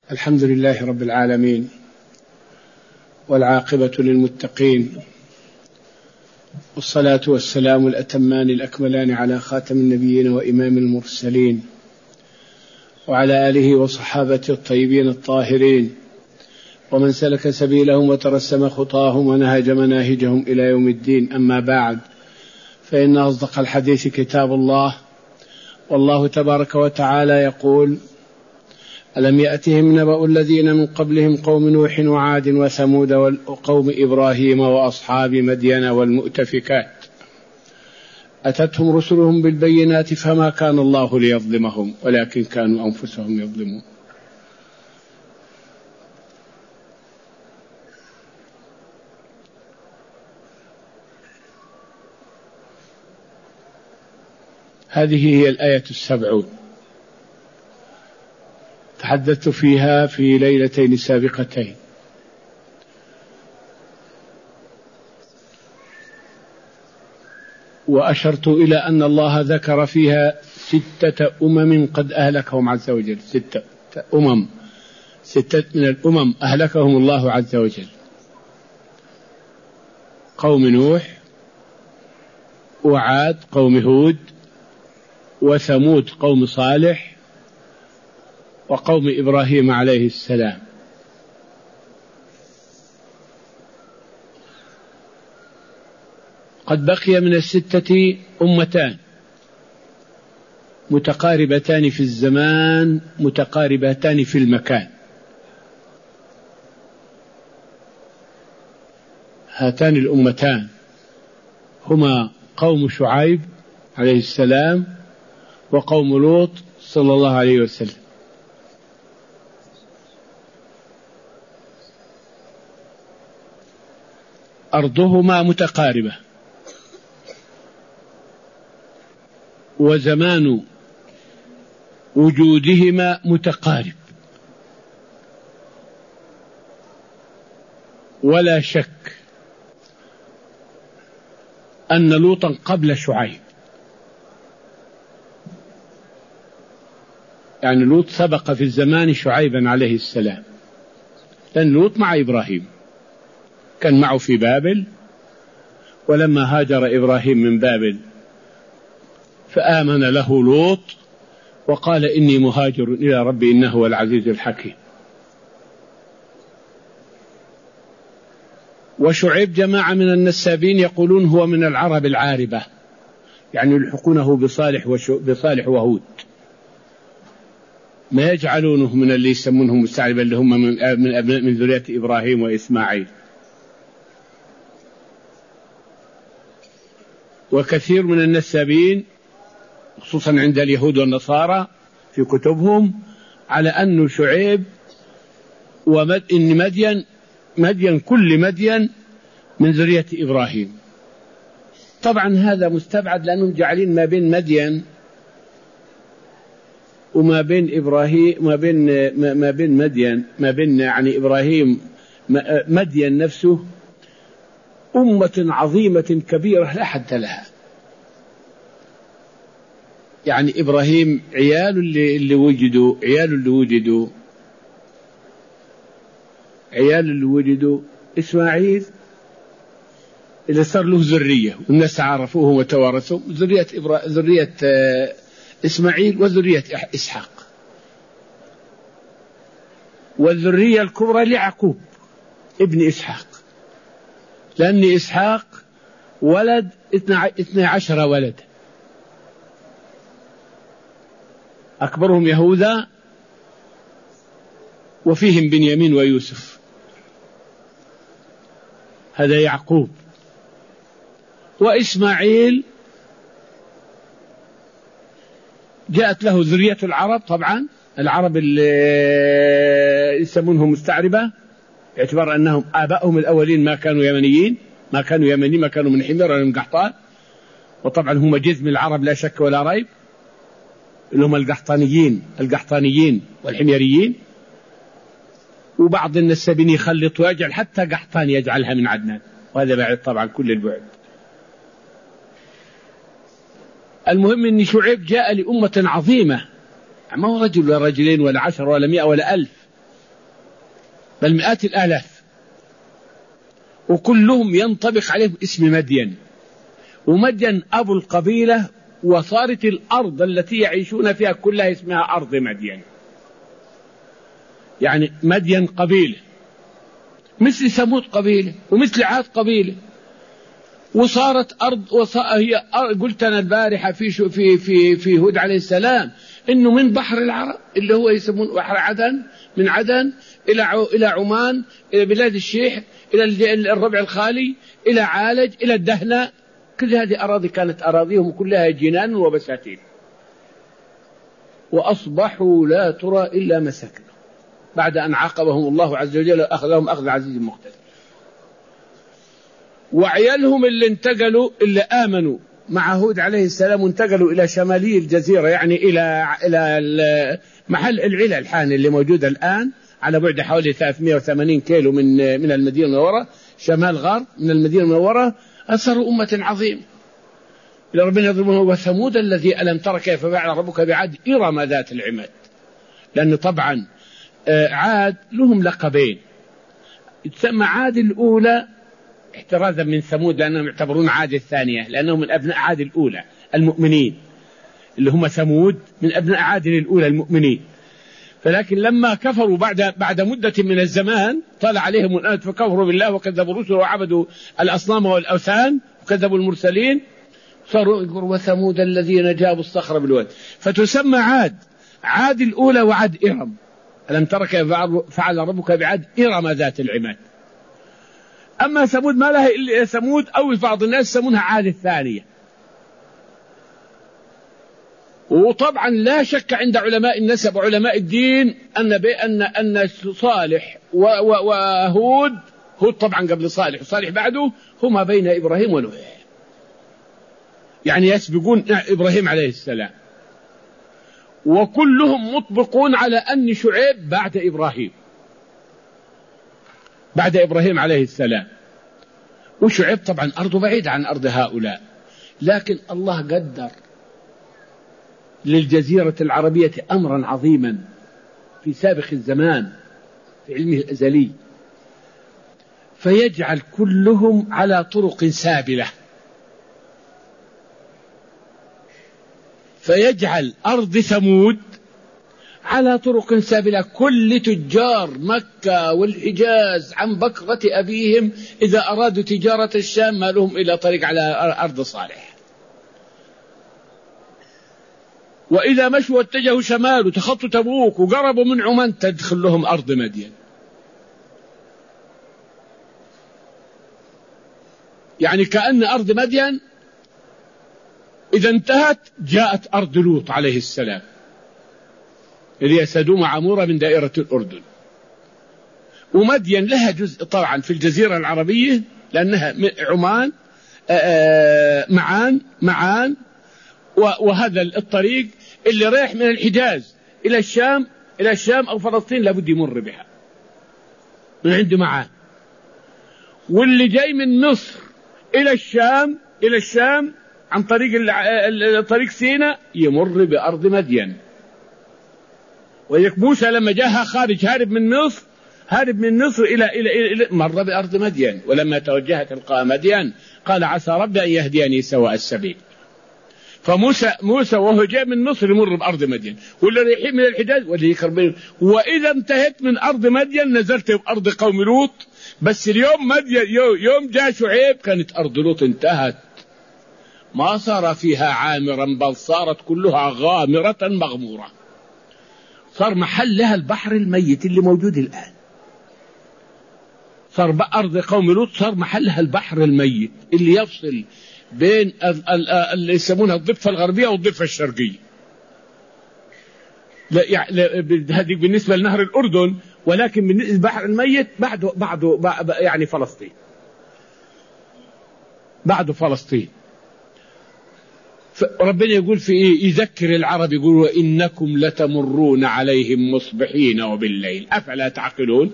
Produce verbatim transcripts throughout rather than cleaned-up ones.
الحمد لله رب العالمين، والعاقبة للمتقين، والصلاة والسلام الأتمان الأكملان على خاتم النبيين وإمام المرسلين، وعلى آله وصحابته الطيبين الطاهرين، ومن سلك سبيلهم وترسم خطاهم ونهج مناهجهم إلى يوم الدين. أما بعد، فإن أصدق الحديث كتاب الله، والله تبارك وتعالى يقول: ألم يأتهم نبأ الذين من قبلهم قوم نوح وعاد وثمود وقوم إبراهيم وأصحاب مدين والمؤتفكات أتتهم رسلهم بالبينات فما كان الله ليظلمهم ولكن كانوا أنفسهم يظلمون. هذه هي الآية السبعون، تحدثت فيها في ليلتين سابقتين، وأشرت إلى أن الله ذكر فيها ستة أمم قد أهلكهم عز وجل، ستة أمم ستة من الأمم أهلكهم الله عز وجل: قوم نوح، وعاد قوم هود، وثمود قوم صالح، وقوم إبراهيم عليه السلام. قد بقي من الستة أمتان متقاربتان في الزمان متقاربتان في المكان، هاتان الأمتان هما قوم شعيب عليه السلام وقوم لوط صلى الله عليه وسلم. أرضهما متقاربة، وزمان وجودهما متقارب، ولا شك أن لوطا قبل شعيب، يعني لوط سبق في الزمان شعيبا عليه السلام، لأن لوط مع إبراهيم كان معه في بابل، ولما هاجر إبراهيم من بابل فآمن له لوط وقال: إني مهاجر إلى ربي إنه هو العزيز الحكيم. وشعيب جماعة من النسابين يقولون هو من العرب العاربة، يعني يلحقونه بصالح, بصالح وهود، ما يجعلونه من اللي يسمونهم مستعربا اللي هم من أبناء من ذرية إبراهيم وإسماعيل. وكثير من النسابين خصوصا عند اليهود والنصارى في كتبهم على أن شعيب وإن مدين مدين كل مدين من ذرية إبراهيم. طبعا هذا مستبعد، لأنهم جعلين ما بين مدين وما بين إبراهيم ما بين ما بين مدين ما بين يعني إبراهيم مدين نفسه أمة عظيمة كبيرة لا حد لها. يعني إبراهيم عيال اللي, اللي وجدوا عيال اللي وجدوا عيال اللي وجدوا إسماعيل اللي صار له ذرية والناس عرفوه وتوارثوا، ذرية إبرا... ذرية إسماعيل وذرية إسحاق. والذرية الكبرى ليعقوب ابن إسحاق، لأن إسحاق ولد اثني عشر ولد، أكبرهم يهوذا وفيهم بنيامين ويوسف، هذا يعقوب. وإسماعيل جاءت له ذرية العرب، طبعا العرب اللي يسمونهم مستعربة باعتبار أنهم آبائهم الأولين ما كانوا يمنيين ما كانوا يمنيين ما كانوا من حمير ولا من قحطان، وطبعا هم جذم العرب لا شك ولا ريب، اللي هم القحطانيين القحطانيين والحميريين. وبعض النسابين يخلط ويجعل حتى قحطان يجعلها من عدنان، وهذا بعد طبعا كل البعد. المهم أن شعيب جاء لأمة عظيمة، ما هو رجل ولا رجلين ولا عشر ولا مئة ولا ألف، بل مئات الآلاف، وكلهم ينطبق عليهم اسم مدين. ومدين أبو القبيلة، وصارت الأرض التي يعيشون فيها كلها اسمها أرض مدين، يعني مدين قبيلة، مثل ثمود قبيلة، ومثل عاد قبيلة. وصارت أرض وصار هي أرض. قلت أنا البارحة في شو في في في هود عليه السلام إنه من بحر العرب اللي هو يسمون بحر عدن، من عدن إلى إلى عمان، إلى بلاد الشيح، إلى الربع الخالي، إلى عالج، إلى الدهنة، كل هذه أراضي كانت أراضيهم كلها جنان وبساتين، وأصبحوا لا ترى إلا مساكن بعد أن عاقبهم الله عز وجل أخذهم أخذ عزيز مقتدر. وعيالهم اللي انتقلوا اللي آمنوا مع هود عليه السلام وانتقلوا إلى شمالي الجزيرة، يعني إلى إلى محل العلا الحان اللي موجودة الآن على بعد حوالي ثلاثمائة وثمانين كيلو من من المدينة المنورة، شمال غرب من المدينة المنورة، أصروا أمة عظيمة. إلى ربنا يضربونه وثمود الذي ألم تر كيف فعل ربك بعاد إرم ذات العماد. لأن طبعا عاد لهم لقبين، تسمى عاد الأولى احترازا من ثمود لأنهم يعتبرون عاد الثانية، لأنهم من أبناء عاد الأولى المؤمنين، اللي هم ثمود من أبناء عاد الأولى المؤمنين. فلكن لما كفروا بعد بعد مدة من الزمان طال عليهم الآن فكفروا بالله وكذبوا الرسل وعبدوا الأصنام والأوثان وكذبوا المرسلين، صاروا يقولوا وثمود الذين جابوا الصخر بالواد. فتسمى عاد عاد الأولى وعاد إرم. ألم تر كيف فعل ربك بعاد إرم ذات العماد. أما ثمود ما لها إلا ثمود، أو بعض الناس يسمونها عاد الثانية. وطبعا لا شك عند علماء النسب وعلماء الدين أن بأن أن صالح وهود، هود طبعا قبل صالح وصالح بعده، هما بين إبراهيم ونوح، يعني يسبقون إبراهيم عليه السلام. وكلهم مطبقون على أن شعيب بعد إبراهيم بعد إبراهيم عليه السلام. وشعيب طبعا أرضه بعيدة عن أرض هؤلاء، لكن الله قدر للجزيرة العربية أمرا عظيما في سابق الزمان في علمه الأزلي، فيجعل كلهم على طرق سابلة، فيجعل أرض ثمود على طرق سابلة. كل تجار مكة والحجاز عن بكرة أبيهم إذا أرادوا تجارة الشام ما لهم إلا طريق على أرض صالح، وإذا مشوا واتجهوا شمال وتخطوا تبوك وقربوا من عمان تدخل لهم أرض مدين. يعني كأن أرض مدين إذا انتهت جاءت أرض لوط عليه السلام اللي هي سدوم عمورة من دائرة الأردن. ومدين لها جزء طبعا في الجزيرة العربية لأنها عمان معان معان وهذا الطريق اللي رايح من الحجاز إلى الشام إلى الشام أو فلسطين لابد يمر بها من عند معان. واللي جاي من مصر إلى الشام إلى الشام عن طريق طريق سيناء يمر بأرض مدين. ويك موسى لما جاءها خارج هارب من مصر هارب من مصر إلى إلى إلى مر بأرض مدين. ولما توجه تلقاء مدين قال عسى ربي أن يهديني سواء السبيل. فموسى موسى وهو جاء من مصر يمر بأرض مدين، واللي رايحين من الحجاز واللي يقربين. وإذا انتهت من أرض مدين نزلت بأرض قوم لوط. بس اليوم مدين يوم جاء شعيب كانت أرض لوط انتهت، ما صار فيها عامرا بل صارت كلها غامرة مغمورة، صار محلها البحر الميت اللي موجود الآن. صار بأرض قوم لوط صار محلها البحر الميت اللي يفصل بين اللي يسمونها الضفة الغربية والضفة الشرقية. هذه بالنسبة لنهر الأردن، ولكن بالنسبة للبحر الميت بعده بعده يعني فلسطين بعده فلسطين. ربنا يقول في إيه؟ يذكر العرب يقول وإنكم لتمرون عليهم مصبحين وبالليل أفلا تعقلون.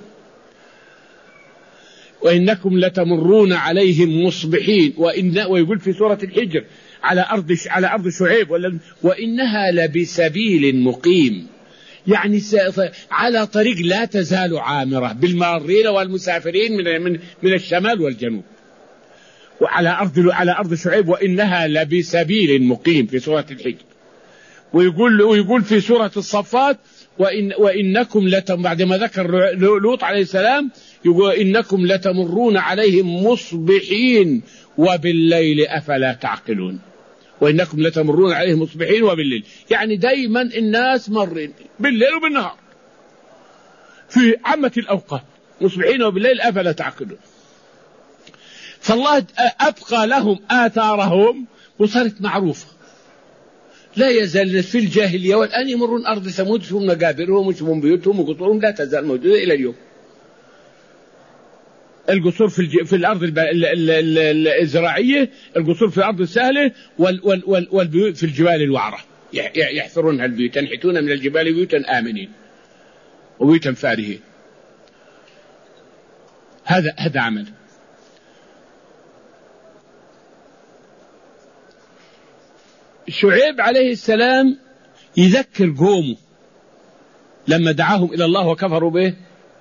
وإنكم لتمرون عليهم مصبحين وإن ويقول في سورة الحجر على أرض على أرض شعيب وإنها لبسبيل مقيم. يعني على طريق لا تزال عامرة بالمارين والمسافرين من من من الشمال والجنوب، وعلى أرض على أرض شعيب وإنها لبسبيل مقيم في سورة الحجر. ويقول ويقول في سورة الصفات وإن وإنكم لتم بعد ما ذكر لوط عليه السلام يقول إنكم لتمرون عليهم مصبحين وبالليل أفلا تعقلون. وإنكم لتمرون عليهم مصبحين وبالليل، يعني دايما الناس مرين بالليل وبالنهار في عامة الأوقات، مصبحين وبالليل أفلا تعقلون. فالله أبقى لهم آثارهم وصارت معروفة، لا يزال في الجاهلية والآن يمرون أرض ثمود يشوفون مقابرهم ويشوفون بيوتهم وقصورهم لا تزال موجودة إلى اليوم. القصور في, الج... في الأرض الب... ال... ال... ال... الزراعية، القصور في الأرض السهلة، وال... وال... وال... والبيوت في الجبال الوعرة يح... يحفرونها البيوت، ينحتون من الجبال بيوتا آمنين وبيوتا فارهين. هذا هذا عمل. شعيب عليه السلام يذكر قومه لما دعاهم إلى الله وكفروا به،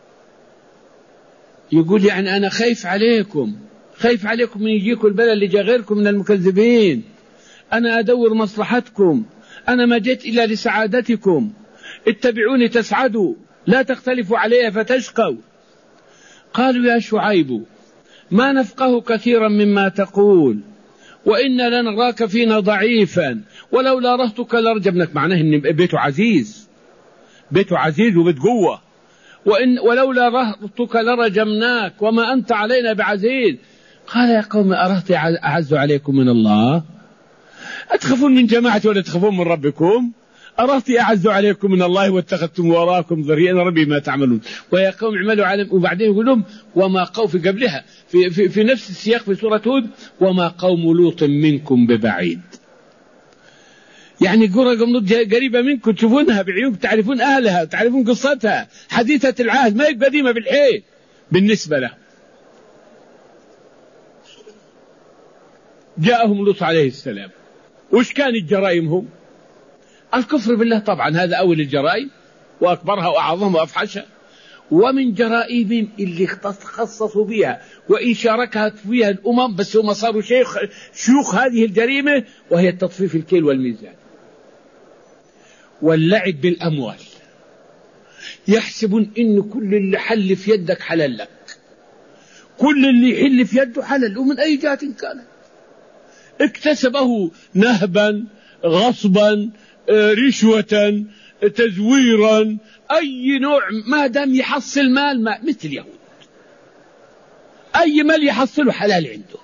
يقول يعني أنا خايف عليكم، خايف عليكم من يجيكم البلاء اللي جاء غيركم من المكذبين، أنا أدور مصلحتكم، أنا ما جئت إلا لسعادتكم، اتبعوني تسعدوا لا تختلفوا علي فتشقوا. قالوا يا شعيب ما نفقه كثيرا مما تقول وإنا لنراك فينا ضعيفا ولولا رهتك لرجمناك. معناه إن بيته عزيز، بيته عزيز وبيت قوة، وإن ولولا رهتك لرجمناك وما أنت علينا بعزيز. قال يا قوم أرهت أعز عليكم من الله؟ أتخافون من جماعتي ولا تخافون من ربكم؟ أرهت أعز عليكم من الله واتخذتم وراكم ذريا ربي ما تعملون. ويا قوم اعملوا على. وبعدين يقول لهم وما قوم في قبلها في, في, في نفس السياق في سورة هود وما قوم لوط منكم ببعيد. يعني قرى قوم لوط قريبة منكم، تشوفونها بعيونكم، تعرفون أهلها، تعرفون قصتها، حديثة العهد، ما هي قديمة بالحيل بالنسبة له. جاءهم لوط عليه السلام، وش كانت جرائمهم؟ الكفر بالله طبعا، هذا أول الجرائم وأكبرها وأعظمها وأفحشها. ومن جرائمهم اللي خصصوا بها وإن شاركها فيها الأمم بس هم صاروا شيخ شيوخ هذه الجريمة، وهي التطفيف الكيل والميزان واللعب بالأموال. يحسبون إن كل اللي حل في يدك حلال لك، كل اللي يحل في يده حلال، ومن أي جهة كانت، اكتسبه نهبا غصبا رشوة تزويرا أي نوع، ما دام يحصل مال ما مثل اليهود، أي مال يحصله حلال عنده.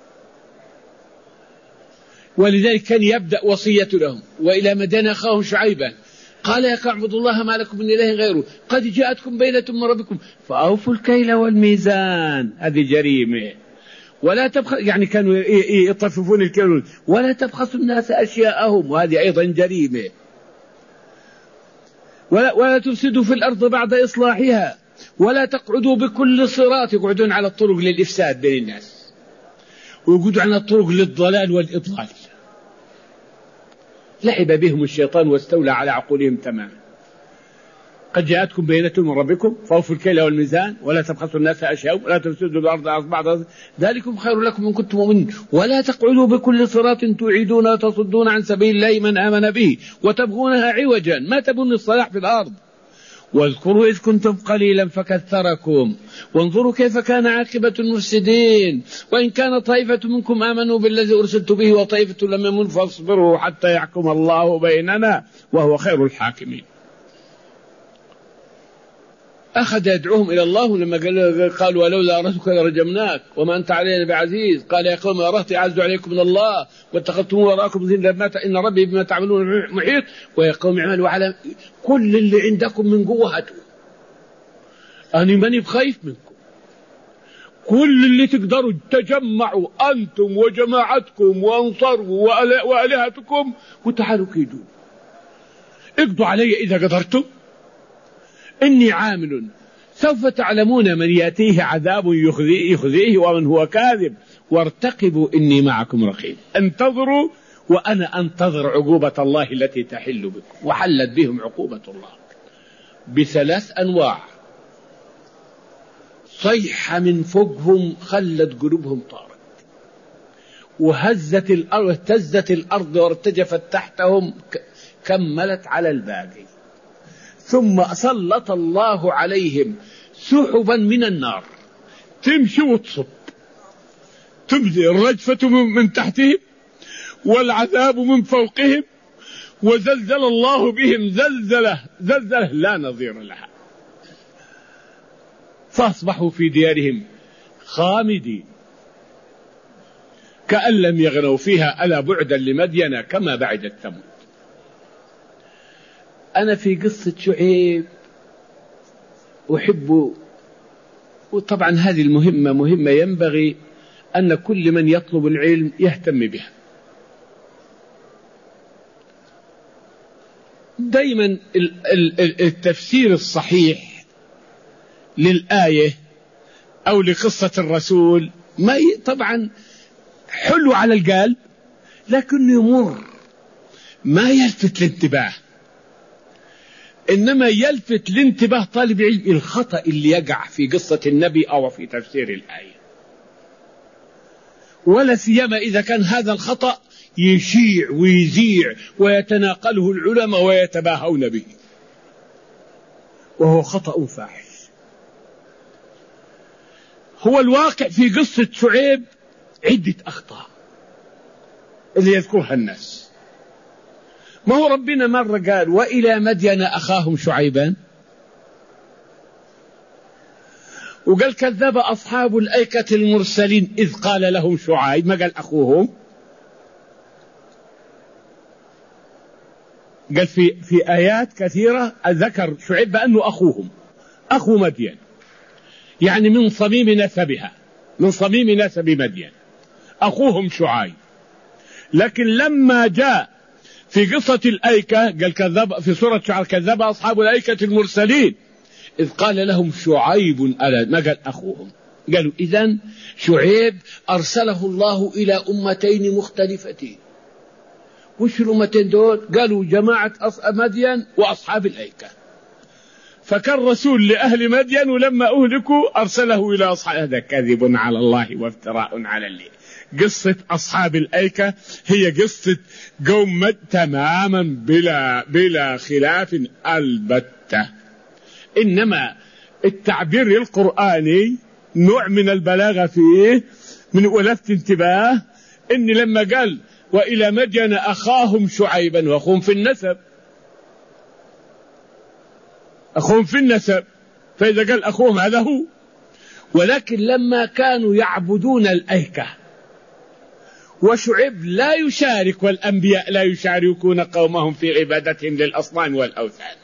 ولذلك كان يبدأ وصية لهم وإلى مدين أخاهم شعيبا قال يا قوم اعبدوا الله ما لكم من إله غيره قد جاءتكم بينة من ربكم فأوفوا الكيل والميزان. هذه جريمة. ولا تبخس، يعني كانوا يطففون الكيل، ولا تبخسوا الناس أشياءهم، وهذه أيضا جريمة. ولا, ولا تفسدوا في الأرض بعد إصلاحها ولا تقعدوا بكل صراط، يقعدون على الطرق للإفساد بين الناس ويقعدوا على الطرق للضلال والإضلال. لعب بهم الشيطان واستولى على عقولهم تماما. قد جاءتكم بينة من ربكم فأوفوا الكيل والميزان ولا تبخسوا الناس أشياءهم ولا تفسدوا الأرض بعد ذلكم خير لكم إن كنتم مؤمنين ولا تقعدوا بكل صراط توعدون وتصدون عن سبيل الله من آمن به وتبغونها عوجا، ما تبون الصلاح في الأرض. واذكروا إذ كنتم قليلا فكثركم وانظروا كيف كان عاقبة المفسدين. وإن كان طائفة منكم آمنوا بالذي أرسلت به وطائفة لم يؤمنوا فاصبروا حتى يحكم الله بيننا وهو خير الحاكمين. أخذ يدعوهم إلى الله، ولما قالوا ولولا رهتك لرجمناك وما أنت علينا بعزيز قال يا قوم أرهت أعز عليكم من الله واتخذتم وراءكم ذلا إن ربي بما تعملون محيط. ويا قوم اعملوا على كل اللي عندكم من قوة هاتوا، أنا ماني بخايف منكم، كل اللي تقدروا تجمعوا أنتم وجماعتكم وأنصاروا وآلهتكم وتعالوا كيدوا، اقضوا علي إذا قدرتم، إني عامل سوف تعلمون من يأتيه عذاب يخزيه, يخزيه ومن هو كاذب وارتقبوا إني معكم رقيب. انتظروا وأنا أنتظر عقوبة الله التي تحل بكم. وحلت بهم عقوبة الله بثلاث أنواع، صيحة من فوقهم خلت قلوبهم طارت، وهزت الأرض اهتزت الأرض وارتجفت تحتهم كملت على الباقي، ثم سلط الله عليهم سحبا من النار تمشي وتصب، تبدي الرجفة من تحتهم والعذاب من فوقهم، وزلزل الله بهم زلزلة زلزلة لا نظير لها، فأصبحوا في ديارهم خامدين كأن لم يغنوا فيها ألا بعدا لمدين كما بعدت ثمود. أنا في قصة شعيب أحب، وطبعا هذه المهمة مهمة ينبغي أن كل من يطلب العلم يهتم بها. دايما التفسير الصحيح للآية أو لقصة الرسول ما ي... طبعا حلو على القلب لكن يمر ما يلفت الانتباه، إنما يلفت الانتباه طالب علم الخطأ اللي يقع في قصة النبي أو في تفسير الآية، ولا سيما إذا كان هذا الخطأ يشيع ويذيع ويتناقله العلماء ويتباهون به، وهو خطأ فاحش. هو الواقع في قصة شعيب عدة أخطاء اللي يذكرها الناس. ما هو ربنا مرة قال وإلى مدين أخاهم شعيبا، وقال كذب أصحاب الأيكة المرسلين إذ قال لهم شعيب، ما قال أخوهم، قال في في آيات كثيرة ذكر شعيب بأنه أخوهم، أخو مدين، يعني من صميم نسبها، من صميم نسب مدين أخوهم شعيب. لكن لما جاء في قصة الأيكة قال كذب في سورة شعر كذب أصحاب الأيكة المرسلين إذ قال لهم شعيب ألا، ما قال أخوهم. قالوا إذن شعيب أرسله الله إلى أمتين مختلفتين. وش الأمتين دول؟ قالوا جماعة مدين وأصحاب الأيكة. فكان رسول لأهل مدين ولما أهلكوا أرسله إلى أصحاب، هذا كذب على الله وافتراء على الله. قصة أصحاب الأيكة هي قصة قوم مد تماما بلا, بلا خلاف البتة، إنما التعبير القرآني نوع من البلاغة فيه من ولفت انتباه، إن لما قال وإلى مدين أخاهم شعيبا، وأخوهم في النسب، أخوهم في النسب، فإذا قال أخوهم هذا هو. ولكن لما كانوا يعبدون الأيكة وشعيب لا يشارك والأنبياء لا يشاركون قومهم في عبادتهم للأصنام والأوثان،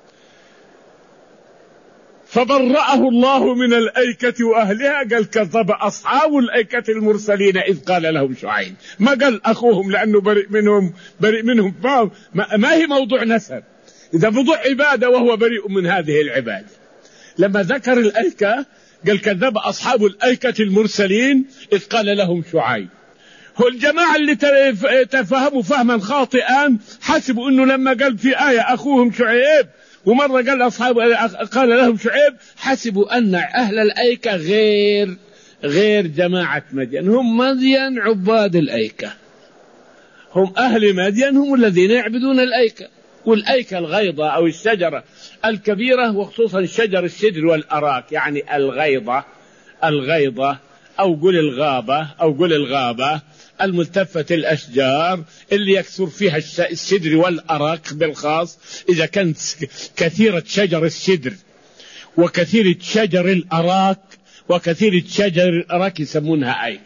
فبرأه الله من الأيكة وأهلها، قال كذب أصحاب الأيكة المرسلين إذ قال لهم شعيب، ما قال أخوهم لأنه بريء منهم بريء منهم ما, ما هي موضوع نسب، إذا موضوع عبادة وهو بريء من هذه العبادة. لما ذكر الأيكة قال كذب أصحاب الأيكة المرسلين إذ قال لهم شعيب. هو الجماعة اللي تفهموا فهما خاطئا حسبوا أنه لما قال في آية أخوهم شعيب ومرة قال أصحاب قال لهم شعيب حسبوا أن أهل الأيكة غير غير جماعة مدين، هم مدين عباد الأيكة، هم أهل مدين هم الذين يعبدون الأيكة. والأيكة الغيضة أو الشجرة الكبيرة، وخصوصا شجر السدر والأراك، يعني الغيضة الغيضة أو قل الغابة أو قل الغابة الملتفة الأشجار اللي يكثر فيها السدر والأراك بالخاص. إذا كانت كثيرة شجر السدر وكثيرة شجر الأراك وكثيرة شجر الأراك يسمونها أيكة.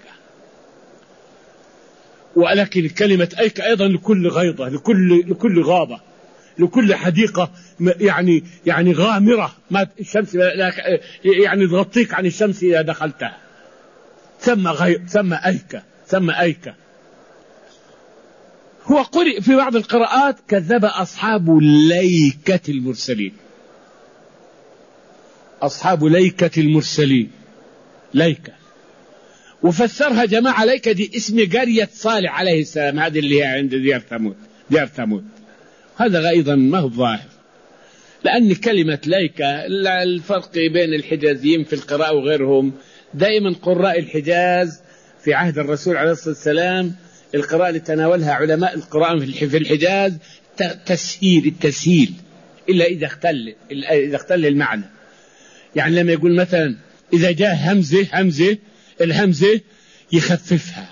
ولكن كلمة أيكة أيضا لكل غيضة، لكل لكل غابة، لكل حديقة يعني يعني غامرة ما الشمس يعني تغطيك عن الشمس إذا دخلتها، ثم غي... ثم أيكة ثم أيكة. هو قرئ في بعض القراءات كذب أصحاب ليكة المرسلين، أصحاب ليكة المرسلين، ليكة، وفسرها جماعة ليكة دي اسم قرية صالح عليه السلام، هذه اللي هي عند ديار ثمود، ديار ثمود. هذا أيضا ما هو ظاهر، لأن كلمة ليكة الفرق بين الحجازيين في القراءة وغيرهم، دائما قراء الحجاز في عهد الرسول عليه الصلاة والسلام القراءة اللي تناولها علماء القرآن في الحجاز تسهيل التسهيل إلا إذا اختل إذا اختل المعنى. يعني لما يقول مثلا إذا جاء همزة همزة الهمزة يخففها،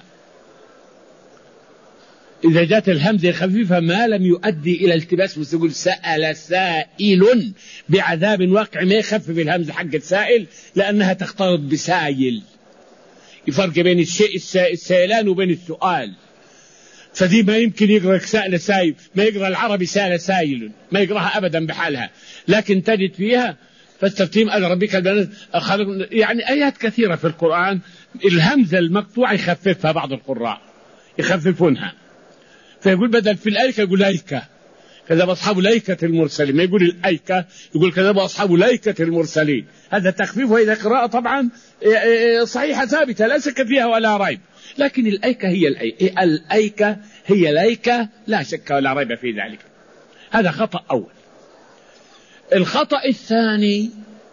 إذا جاءت الهمزة يخففها ما لم يؤدي إلى التباس. بس يقول سأل سائل بعذاب واقع، ما يخفف الهمزة حق السائل لأنها تختلط بسائل. يفرق بين الشيء السائلان وبين السؤال، فدي ما يمكن يقرأ سائل سائل، ما يقرأ العربي سائل سائل، ما يقرأها أبدا بحالها، لكن تجد فيها فاستفتهم أن ربك البنات يعني آيات كثيرة في القرآن الهمزة المقطوعة يخففها بعض القراء يخففونها، فيقول بدل في الأيكة يقول لايكة، كذب أصحاب لايكة المرسلين، ما يقول الأيكة يقول كذب أصحاب لايكة المرسلين. هذا تخفيف، وإذا قراءة طبعا صحيحة ثابتة لا شك فيها ولا ريب، لكن الأيكة هي الأيكة, الأيكة هي لايكة لا شك ولا ريب في ذلك. هذا خطأ أول. الخطأ الثاني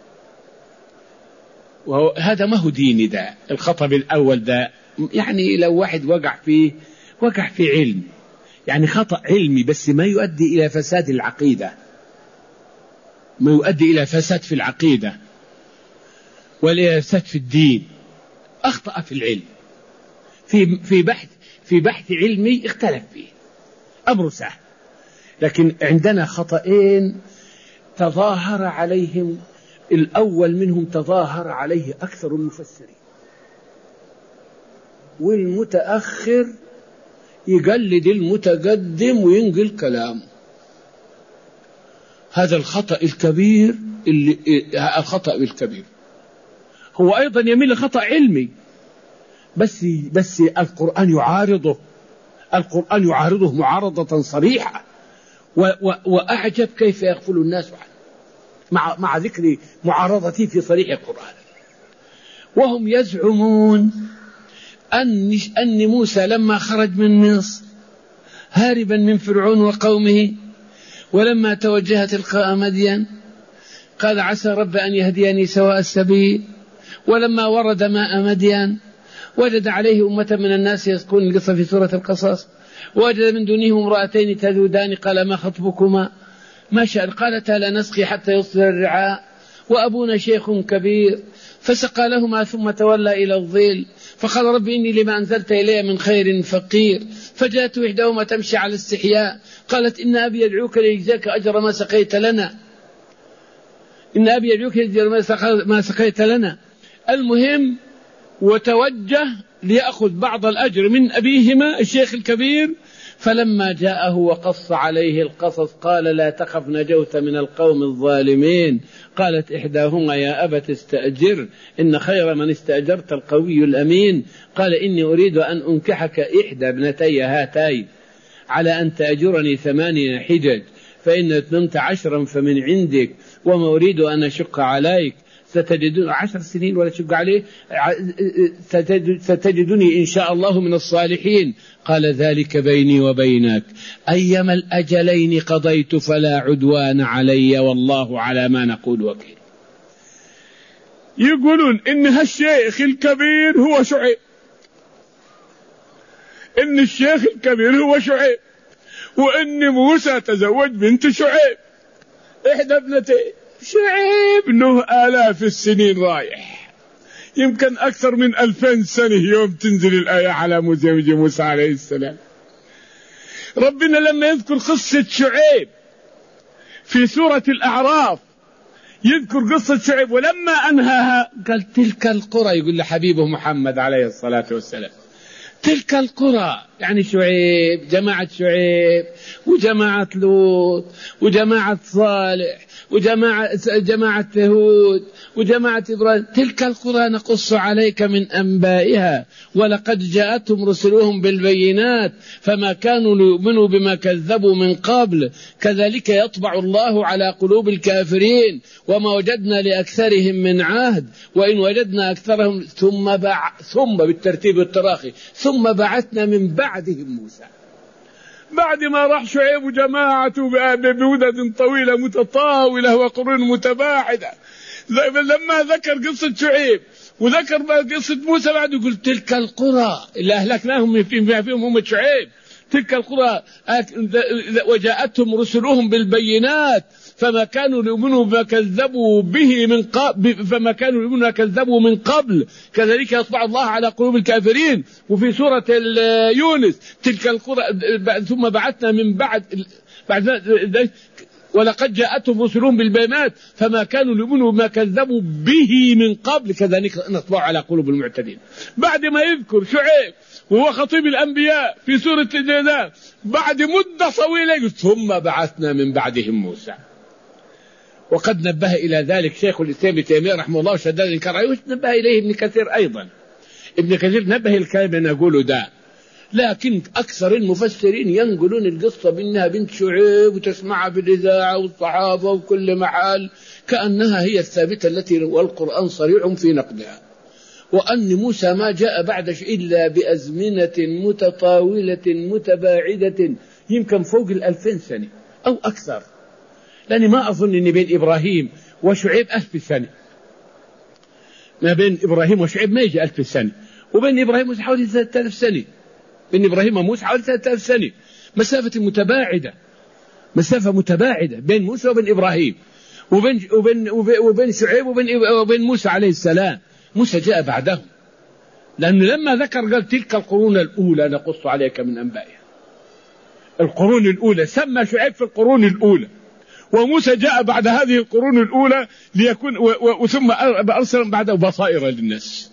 وهذا ما هو ديني، ده الخطأ الأول ده يعني لو واحد وقع فيه وقع في علم، يعني خطأ علمي بس ما يؤدي إلى فساد العقيدة، ما يؤدي إلى فساد في العقيدة ولا فساد في الدين. أخطأ في العلم في في بحث في بحث علمي اختلف فيه أمر سهل، لكن عندنا خطأين تظاهر عليهم، الأول منهم تظاهر عليه أكثر المفسرين، والمتأخر يقلد المتقدم وينقل كلامه. هذا الخطأ الكبير اللي الخطأ الكبير هو أيضا يميل لخطأ علمي، بس بس القرآن يعارضه، القرآن يعارضه معارضة صريحة، وأعجب كيف يغفل الناس عنه مع مع ذكر معارضته في صريح القرآن. وهم يزعمون أن أن موسى لما خرج من مصر هاربا من فرعون وقومه، ولما توجه تلقاء مدين قال عسى رب أن يهديني سواء السبيل، ولما ورد ماء مدين وجد عليه أمة من الناس يسقون، القصة في سورة القصص، ووجد من دونهم امرأتين تذودان قال ما خطبكما؟ ما شأن؟ قالتا لا نسقي حتى يصدر الرعاء وأبونا شيخ كبير، فسقى لهما ثم تولى إلى الظل فقال رب إني لما أنزلت إلي من خير فقير. فجاءت إحداهما تمشي على استحياء قالت إن أبي يدعوك ليجزاك أجر ما سقيت لنا، إن أبي يدعوك ليجزاك ما سقيت لنا. المهم وتوجه ليأخذ بعض الأجر من أبيهما الشيخ الكبير، فلما جاءه وقص عليه القصص قال لا تخف نجوت من القوم الظالمين. قالت إحداهما يا أبت استأجر إن خير من استأجرت القوي الأمين. قال إني أريد أن أنكحك إحدى ابنتي هاتين على أن تأجرني ثمانين حجج، فإن أتممت عشرا فمن عندك وما أريد أن أشق عليك، ستجدني عشر سنين ولا تشق عليه، ستجدني إن شاء الله من الصالحين. قال ذلك بيني وبينك أيما الأجلين قضيت فلا عدوان علي والله على ما نقول وكيل. يقولون إن هالشيخ الكبير هو شعيب، إن الشيخ الكبير هو شعيب، وإن موسى تزوج بنت شعيب إحدى ابنتين شعيب له آلاف السنين رايح، يمكن أكثر من ألفين سنة يوم تنزل الآية على موسى عليه السلام. ربنا لما يذكر قصة شعيب في سورة الأعراف يذكر قصة شعيب ولما أنهاها قال تلك القرى، يقول لحبيبه محمد عليه الصلاة والسلام تلك القرى، يعني شعيب جماعة شعيب وجماعة لوط وجماعة صالح وجماعة جماعة هود وجماعة إبراهيم، تلك القرى نقص عليك من أنبائها ولقد جاءتهم رسلهم بالبينات فما كانوا ليؤمنوا بما كذبوا من قبل كذلك يطبع الله على قلوب الكافرين وما وجدنا لأكثرهم من عهد وإن وجدنا أكثرهم ثم بع ثم بالترتيب والتراخي ثم بعثنا من بعدهم موسى. بعد ما راح شعيب وجماعته بمدد طويلة متطاولة وقرون متباعدة، لما ذكر قصة شعيب وذكر قصة موسى بعد يقول تلك القرى اللي أهلكناهم فيما فيهم هم شعيب، تلك القرى وجاءتهم رسلهم بالبينات فما كانوا ليؤمنوا بما كذبوا به من قبل فما كانوا ليؤمنوا بما كذبوا من قبل كذلك يطبع الله على قلوب الكافرين. وفي سورة يونس تلك القرى ثم بعثنا من بعد بعد ولقد جاءتهم رسلهم بالبينات فما كانوا ليؤمنوا بما كذبوا به من قبل كذلك نطبع على قلوب المعتدين. بعد ما يذكر شعيب وهو خطيب الأنبياء في سورة الجزاء بعد مدة طويلة ثم بعثنا من بعدهم موسى. وقد نبه إلى ذلك شيخ الإسلام ابن تيمية رحمه الله وشداد الكرعي، نبه إليه ابن كثير أيضا. ابن كثير نبه الكلام نقوله ده، لكن أكثر المفسرين ينقلون القصة بأنها بنت شعيب وتسمعها في الإذاعة والصحافة وكل محل كأنها هي الثابتة التي والقرآن صريح في نقدها، وأن موسى ما جاء بعد إلا بأزمنة متطاولة متباعدة يمكن فوق الألفين سنة أو أكثر، لأني ما أظن أن بين إبراهيم وشعيب ألف سنة، ما بين إبراهيم وشعيب ما يجي ألف سنة، وبين إبراهيم وموسى حوالي ثلاثة آلاف سنة، بين إبراهيم وموسى حوالي ثلاثة آلاف سنة، مسافة متباعدة مسافة متباعدة بين موسى وبين إبراهيم وبين, وبين, وبين شعيب وبين, وبين موسى عليه السلام. موسى جاء بعدهم، لأنه لما ذكر قال تلك القرون الأولى نقص عليك من أنبائها. القرون الأولى سمى شعيب في القرون الأولى، وموسى جاء بعد هذه القرون الأولى ليكون وثم أرسل بعده بصائر للناس.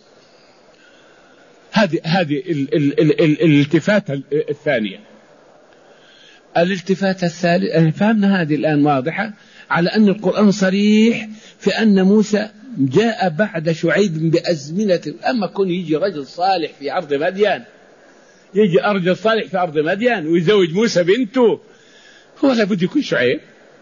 هذه هذه الالتفاتة الثانية. الالتفاتة الثالثة فهمنا هذه الآن واضحة على أن القرآن صريح في أن موسى جاء بعد شعيب بأزمنة. أما كون يجي رجل صالح في أرض مدين، يجي رجل صالح في أرض مدين ويزوج موسى بنته، هو لابد يكون شعيب،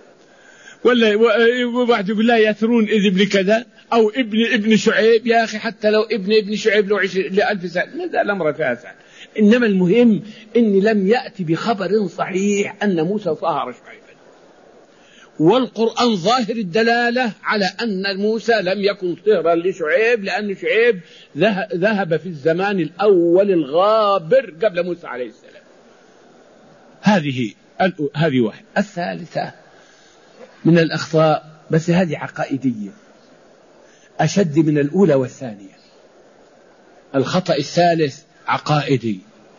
ولا واحد يقول لا يثرون إذ ابن كذا أو ابن ابن شعيب. يا أخي حتى لو ابن ابن شعيب لو عشر لألف سنة ماذا الأمر فيها سنة. إنما المهم إن لم يأتي بخبر صحيح أن موسى صهر شعيبا، والقرآن ظاهر الدلالة على أن موسى لم يكن صهرا لشعيب، لأن شعيب ذهب في الزمان الأول الغابر قبل موسى عليه السلام. هذه هذه واحد. الثالثة من الأخطاء بس هذه عقائدية أشد من الأولى والثانية. الخطأ الثالث عقائدي،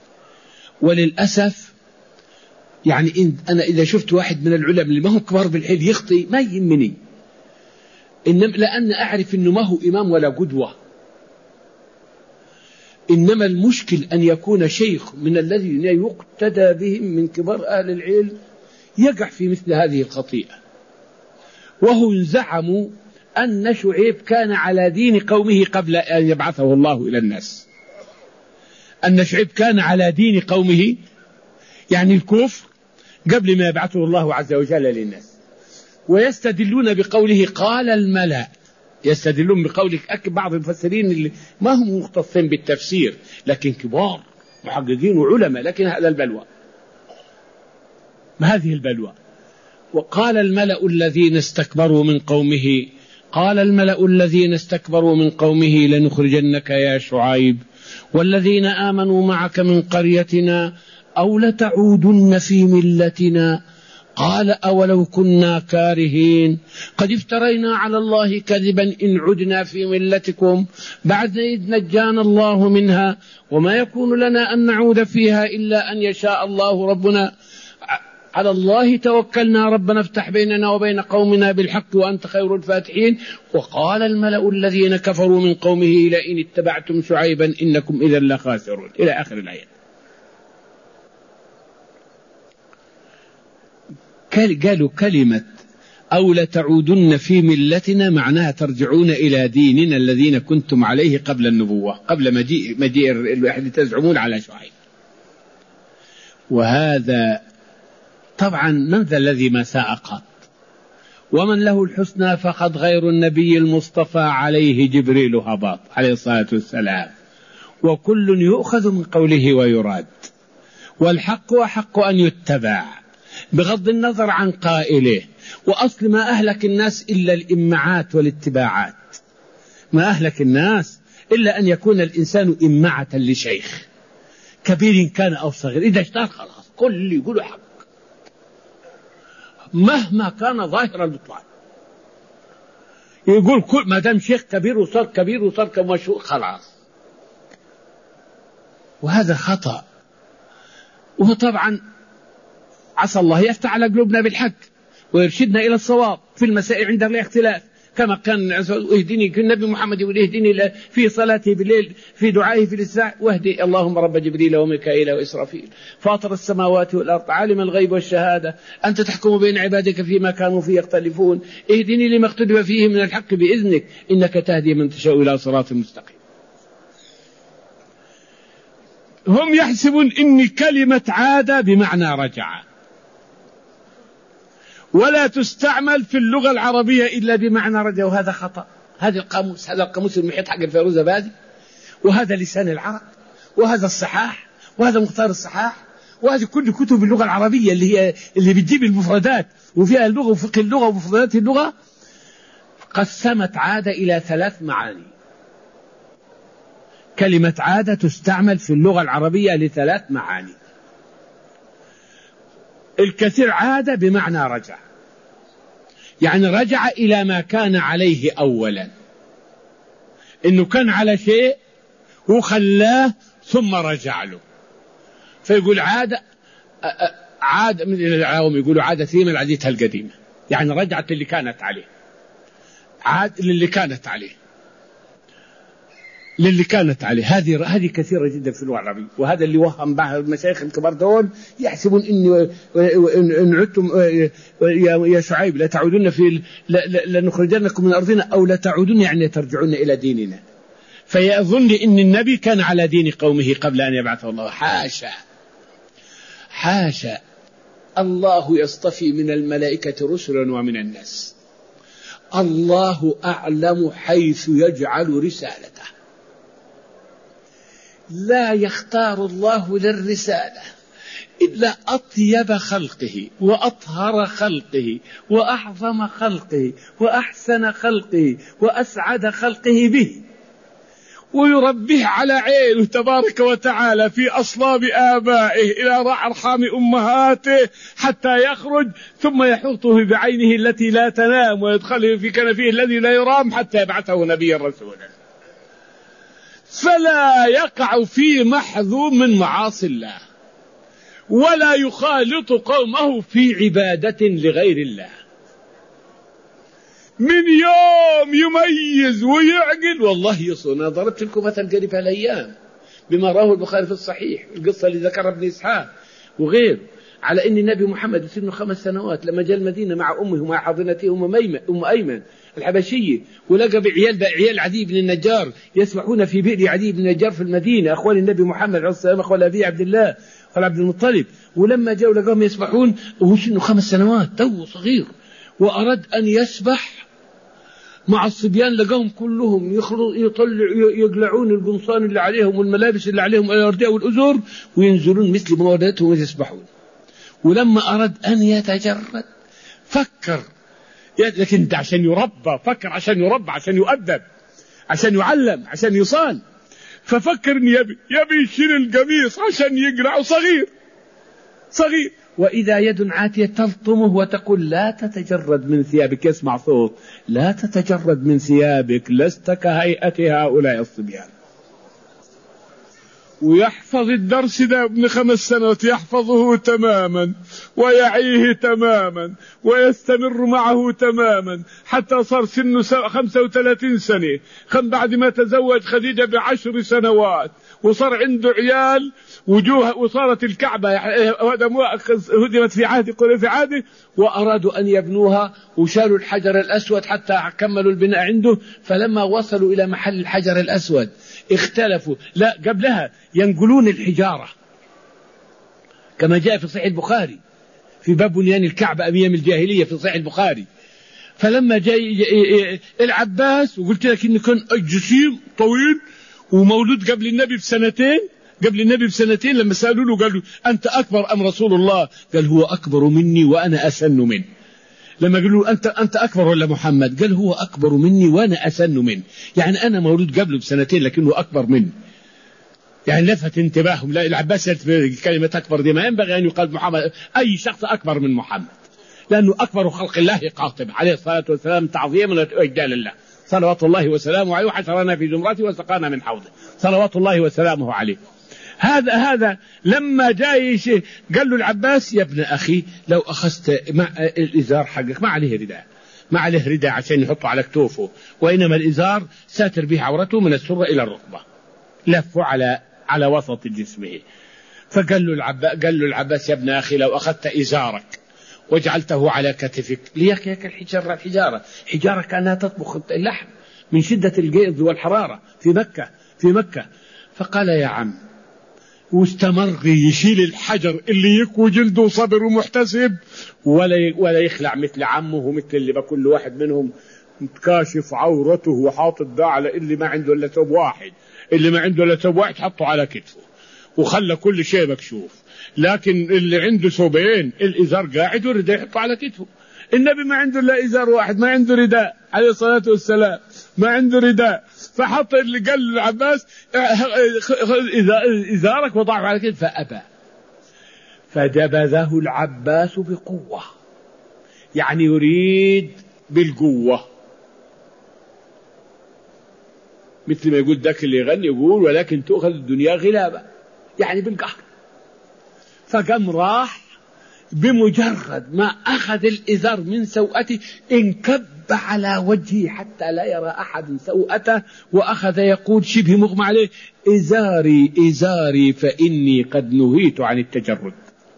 وللأسف يعني إن أنا إذا شفت واحد من العلماء اللي ما هو كبار بالحيل يخطئ ما يهمني، إنما لأن أعرف إنه ما هو إمام ولا قدوة. إنما المشكل أن يكون شيخ من الذين يقتدى بهم من كبار أهل العلم يقع في مثل هذه الخطيئة. وهم زعموا أن شعيب كان على دين قومه قبل أن يبعثه الله إلى الناس، أن شعيب كان على دين قومه يعني الكفر قبل ما يبعثه الله عز وجل للناس. ويستدلون بقوله قال الملأ، يستدلون بقوله بعض المفسرين اللي ما هم مختصين بالتفسير لكن كبار محققين وعلماء، لكن هذا البلوى، ما هذه البلوى. وقال الملأ الذين استكبروا من قومه قال الملأ الذين استكبروا من قومه لنخرجنك يا شعيب والذين آمنوا معك من قريتنا أو لتعودن في ملتنا. قال أولو كنا كارهين قد افترينا على الله كذبا إن عدنا في ملتكم بعد إذ نجانا الله منها وما يكون لنا أن نعود فيها إلا أن يشاء الله ربنا. على الله توكلنا ربنا افتح بيننا وبين قومنا بالحق وأنت خير الفاتحين. وقال الملأ الذين كفروا من قومه لئن اتبعتم شعيبا إنكم إذا لخاسرون إلى آخر الآية. قالوا كلمة أو لتعودن في ملتنا معناها ترجعون إلى ديننا الذين كنتم عليه قبل النبوة، قبل مجيء مجيء الواحد تزعمون على شعيب. وهذا طبعا من ذا الذي ما ساء قط، ومن له الحسنى فقد غير النبي المصطفى عليه جبريل هبط عليه الصلاة والسلام، وكل يؤخذ من قوله ويراد. والحق أحق أن يتبع بغض النظر عن قائله. وأصل ما أهلك الناس إلا الإمعات والاتباعات، ما أهلك الناس إلا أن يكون الإنسان إمعة لشيخ كبير كان أو صغير، إذا اشتهر خلاص كل اللي يقوله حق مهما كان ظاهر البطلان. يقول كل ما دام شيخ كبير وصار كبير وصار كمشهور خلاص، وهذا خطأ. وطبعا عسى الله يفتح على قلوبنا بالحق ويرشدنا إلى الصواب في المسائل عند الاختلاف، كما كان اهدني النبي محمد يقول اهدني في صلاته بالليل في دعائه في الإسراء واهدي اللهم رب جبريل وميكائيل وإسرافيل فاطر السماوات والأرض عالم الغيب والشهادة أنت تحكم بين عبادك فيما كانوا فيه يختلفون اهدني لما اختلف فيه من الحق بإذنك إنك تهدي من تشاء إلى صراط مستقيم. هم يحسبون إن كلمة عاد بمعنى رجع، ولا تستعمل في اللغة العربية إلا بمعنى رجع، وهذا خطأ. هذا القاموس هذا القاموس المحيط حق الفيروزابادي، وهذا لسان العرب، وهذا الصحاح، وهذا مختار الصحاح، وهذه كل كتب اللغة العربية اللي هي اللي بتجيب المفردات وفيها اللغة وفقه اللغة ومفردات اللغة. قسمت عادة إلى ثلاث معاني. كلمة عادة تستعمل في اللغة العربية لثلاث معاني. الكثير عادة بمعنى رجع، يعني رجع إلى ما كان عليه أولا، إنه كان على شيء وخلاه ثم رجع له، فيقول عادة عادة من العوام يقولوا عادة ثيمة العادتها القديمة، يعني رجعت اللي كانت عليه، عاد للي كانت عليه للي كانت عليه. هذه هذه كثيرة جدا في اللغة العربية، وهذا اللي وهم بعض المشايخ الكبار دول يحسبون إن إن عدتم يا شعيب لا تعودون في لنخرجنكم من أرضنا أو لا تعودون يعني ترجعون إلى ديننا، فيظن إن النبي كان على دين قومه قبل أن يبعثه الله. حاشا حاشا، الله يصطفي من الملائكة رسلا ومن الناس، الله أعلم حيث يجعل رسالته، لا يختار الله للرسالة إلا أطيب خلقه وأطهر خلقه وأعظم خلقه وأحسن خلقه وأسعد خلقه به، ويربيه على عينه تبارك وتعالى في أصلاب آبائه إلى أرحام أمهاته حتى يخرج، ثم يحوطه بعينه التي لا تنام ويدخله في كنفه الذي لا يرام حتى يبعثه نبيا رسولا، فلا يقع في محذور من معاصي الله ولا يخالط قومه في عبادة لغير الله. من يوم يميز ويعقل والله يصون. أنا ضربت لكم مثل قريب هالأيام بما رواه البخاري في الصحيح، القصة اللي ذكرها ابن إسحاق وغير، على أن النبي محمد سنه خمس سنوات لما جاء المدينة مع أمه ومع حاضنته أم أيمن الحبشية، ولقى بعيال عيال عدي بن النجار يسبحون في بئر عدي بن النجار في المدينة، أخوان النبي محمد عليه الصلاة والسلام، أخوان أبي عبد الله أخوان عبد المطلب، ولما جاءوا لقاهم يسبحون وهو سنه خمس سنوات تو صغير، وأراد أن يسبح مع الصبيان، لقاهم كلهم يطلعوا يقلعون القمصان اللي عليهم والملابس اللي عليهم الأرداء والأزر وينزلون مثل مولاتهم ويسبحون. ولما أراد أن يتجرد فكر، لكن انت عشان يربى، فكر عشان يربى، عشان يؤدب، عشان يعلم، عشان يصان، ففكر ان يبي يبي يشيل القميص عشان يقلع، صغير صغير، وإذا يد عاتية تلطمه وتقول لا تتجرد من ثيابك، يسمع صوت لا تتجرد من ثيابك لست كهيئة هؤلاء الصبيان. ويحفظ الدرس ده ابن خمس سنوات، يحفظه تماما ويعيه تماما ويستمر معه تماما حتى صار سنه خمسة وثلاثين سنة، خم بعد ما تزوج خديجة بعشر سنوات وصار عنده عيال وجوه، وصارت الكعبة هدمت في عهد قريش في عهده، وأرادوا أن يبنوها وشالوا الحجر الأسود حتى كملوا البناء عنده. فلما وصلوا إلى محل الحجر الأسود اختلفوا، لا قبلها ينقلون الحجارة كما جاء في صحيح البخاري في باب بنيان الكعبة أيام الجاهلية في صحيح البخاري. فلما جاء العباس، وقلت لك إنه كان جسيم طويل ومولود قبل النبي بسنتين، قبل النبي بسنتين لما سألوا له قالوا أنت أكبر أم رسول الله؟ قال هو أكبر مني وأنا أسن منه. لما قالوا أنت أنت أكبر ولا محمد؟ قال هو أكبر مني وأنا أسن منه، يعني أنا مولود قبله بسنتين لكنه أكبر مني. يعني لفت انتباههم. لا العباس كلمة أكبر دي ما ينبغي أن يقال محمد، أي شخص أكبر من محمد، لأنه أكبر خلق الله قاطب عليه الصلاة والسلام تعظيما وإجلالا لله صلوات الله وسلامه عليه، وحشرنا في زمرته وسقانا من حوضه صلوات الله وسلامه عليه. هذا هذا لما جاي قال له العباس يا ابن أخي لو أخذت مع الإزار حقك ما عليه رداء، ما عليه رداء عشان يحطه على كتوفه، وإنما الإزار ساتر به عورته من السرة إلى الركبة، لفه على على وسط جسمه. فقال له العباس قال له العباس يا ابن أخي لو أخذت إزارك وجعلته على كتفك ليكيك الحجارة الحجارة حجارة كأنها تطبخ اللحم من شدة الجيظ والحرارة في مكة في مكة. فقال يا عم، واستمر يشيل الحجر اللي يكوي جلده صبر ومحتسب ولا ولا يخلع مثل عمه ومثل اللي بكل واحد منهم متكاشف عورته وحاطط ده على اللي ما عنده الا ثوب واحد، اللي ما عنده الا ثوب واحد حطه على كتفه وخلى كل شيء مكشوف. لكن اللي عنده ثوبين الإزار قاعد والرداء يحطه على كتفه. النبي ما عنده الا إزار واحد، ما عنده رداء عليه الصلاة والسلام، ما عنده رداء. فحط اللي قال العباس إزارك وضعه على كتفه فأبى، فجبذه العباس بقوة، يعني يريد بالقوة، مثل ما يقول ذاك اللي يغني يقول ولكن تؤخذ الدنيا غلابة، يعني بالقهر. فقام راح بمجرد ما أخذ الإزار من سوءته انكب على وجهه حتى لا يرى أحد سوءته، وأخذ يقول شبه مغمى عليه إزاري إزاري فإني قد نهيت عن التجرد.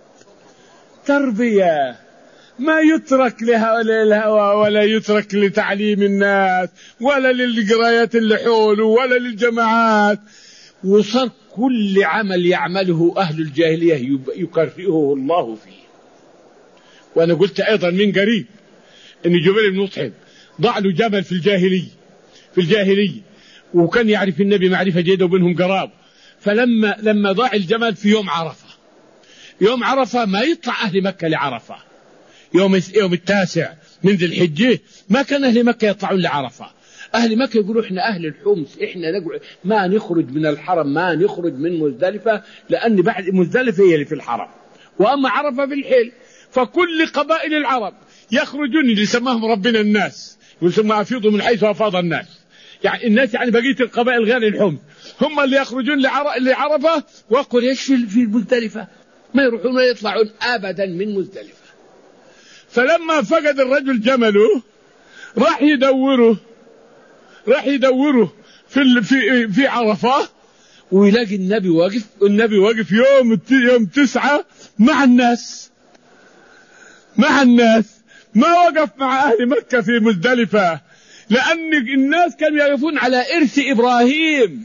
تربية ما يترك للهوى ولا يترك لتعليم الناس ولا للقرايات اللي حوله ولا للجماعات. وصار كل عمل يعمله أهل الجاهلية يكرهه الله فيه. وأنا قلت أيضا من قريب إن جبير بن مطعم ضع له جمل في الجاهلية في الجاهلية وكان يعرف النبي معرفة جيدة وبينهم قراب. فلما لما ضاع الجمل في يوم عرفة، يوم عرفة ما يطلع أهل مكة لعرفة، يوم يوم التاسع من ذي الحجة ما كان أهل مكة يطلعون لعرفة. أهل مكة يقولوا إحنا أهل الحمص، إحنا نقعد ما نخرج من الحرم، ما نخرج من مزدلفة، لأن بعد مزدلفة هي اللي في الحرم وأما عرفة في الحل. فكل قبائل العرب يخرجون اللي سماهم ربنا الناس، يسمى أفيضوا من حيث أفاض الناس، يعني الناس يعني بقية القبائل غير الحمص هم اللي يخرجون لعرفة، وقريش في مزدلفة ما يروحون ولا يطلعون أبدا من مزدلفة. فلما فقد الرجل جمله راح يدوره راح يدوره في في في عرفة ويلاقي النبي واقف النبي واقف يوم يوم تسعة مع الناس مع الناس ما وقف مع أهل مكة في مزدلفة، لأن الناس كانوا يقفون على إرث إبراهيم،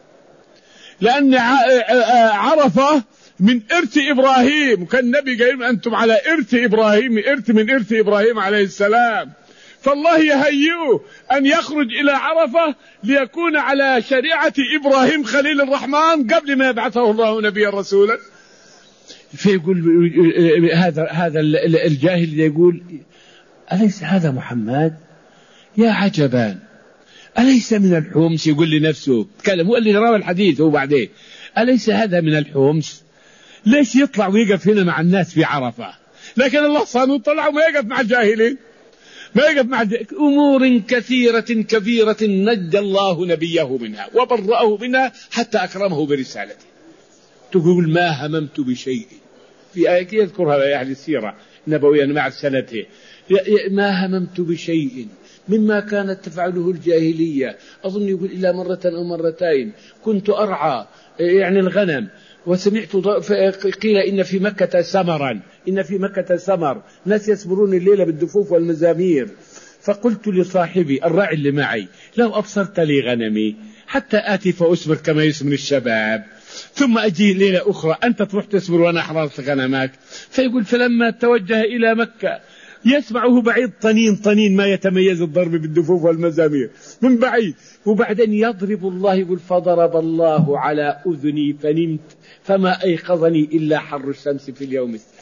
لأن عرفة من إرث إبراهيم، وكان النبي قال أنتم على إرث إبراهيم، إرث من إرث إبراهيم عليه السلام. فالله يهيئه أن يخرج إلى عرفة ليكون على شريعة إبراهيم خليل الرحمن قبل ما يبعثه الله نبيا رسولا. فيقول هذا هذا الجاهل يقول أليس هذا محمد؟ يا عجبا، أليس من الحمص؟ يقول لنفسه تكلم، هو اللي روى الحديث هو بعدين، أليس هذا من الحمص؟ ليش يطلع ويقف هنا مع الناس في عرفة؟ لكن الله صانه طلع وما يقف مع الجاهلين، ما يقف مع أمور كثيرة كبيرة نجى الله نبيه منها وبرأه منها حتى أكرمه برسالته. تقول ما هممت بشيء، في آية يذكرها أهل السيرة النبوية مع سنته، ما هممت بشيء مما كانت تفعله الجاهلية. أظن يقول إلا مرة أو مرتين كنت أرعى يعني الغنم وسمعت قيل إن في مكة سمرا، إن في مكة سمر، ناس يسمرون الليلة بالدفوف والمزامير. فقلت لصاحبي الراعي اللي معي لو أبصرت لي غنمي حتى آتي فأسمر كما يسمر الشباب، ثم أجي ليلة أخرى أنت تروح تسمر وأنا حررت غنمك. فيقول فلما توجه إلى مكة يسمعه بعيد طنين طنين ما يتميز الضرب بالدفوف والمزامير من بعيد، وبعدين يضرب الله يقول فضرب الله على أذني فنمت فما أيقظني إلا حر الشمس في اليوم الثاني.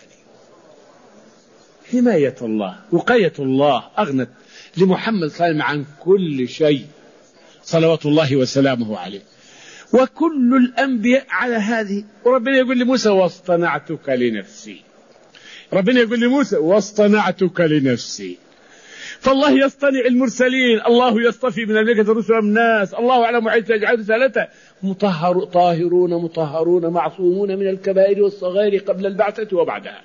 حماية الله وقاية الله أغنت لمحمد صلى الله عليه وسلم عن كل شيء صلوات الله وسلامه عليه. وكل الأنبياء على هذه. وربنا يقول لموسى واصطنعتك لنفسي، ربنا يقول لموسى واصطنعتك لنفسي. فالله يصطنع المرسلين، الله يصطفي من الملائكة الرسل من الناس، الله أعلم حيث يجعل رسالته، مطهر طاهرون مطهرون معصومون من الكبائر والصغائر قبل البعثة وبعدها.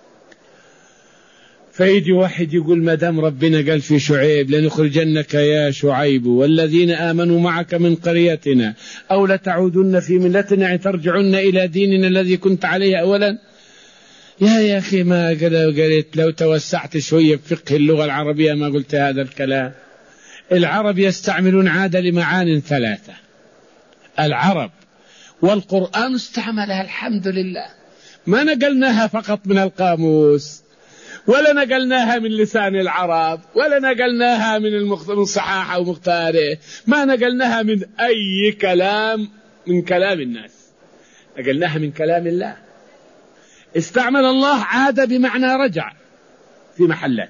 فيجي واحد يقول ما دام ربنا قال في شعيب لنخرجنك يا شعيب والذين آمنوا معك من قريتنا أو لتعودن في ملتنا يعني ترجعن إلى ديننا الذي كنت عليه أولا. يا يا أخي ما قلت لو توسعت شوية في فقه اللغة العربية ما قلت هذا الكلام. العرب يستعملون عادة لمعان ثلاثة، العرب والقرآن استعملها الحمد لله، ما نقلناها فقط من القاموس ولا نقلناها من لسان العرب ولا نقلناها من الصحاحة ومختاره، ما نقلناها من أي كلام من كلام الناس، نقلناها من كلام الله. استعمل الله عاد بمعنى رجع في محلات،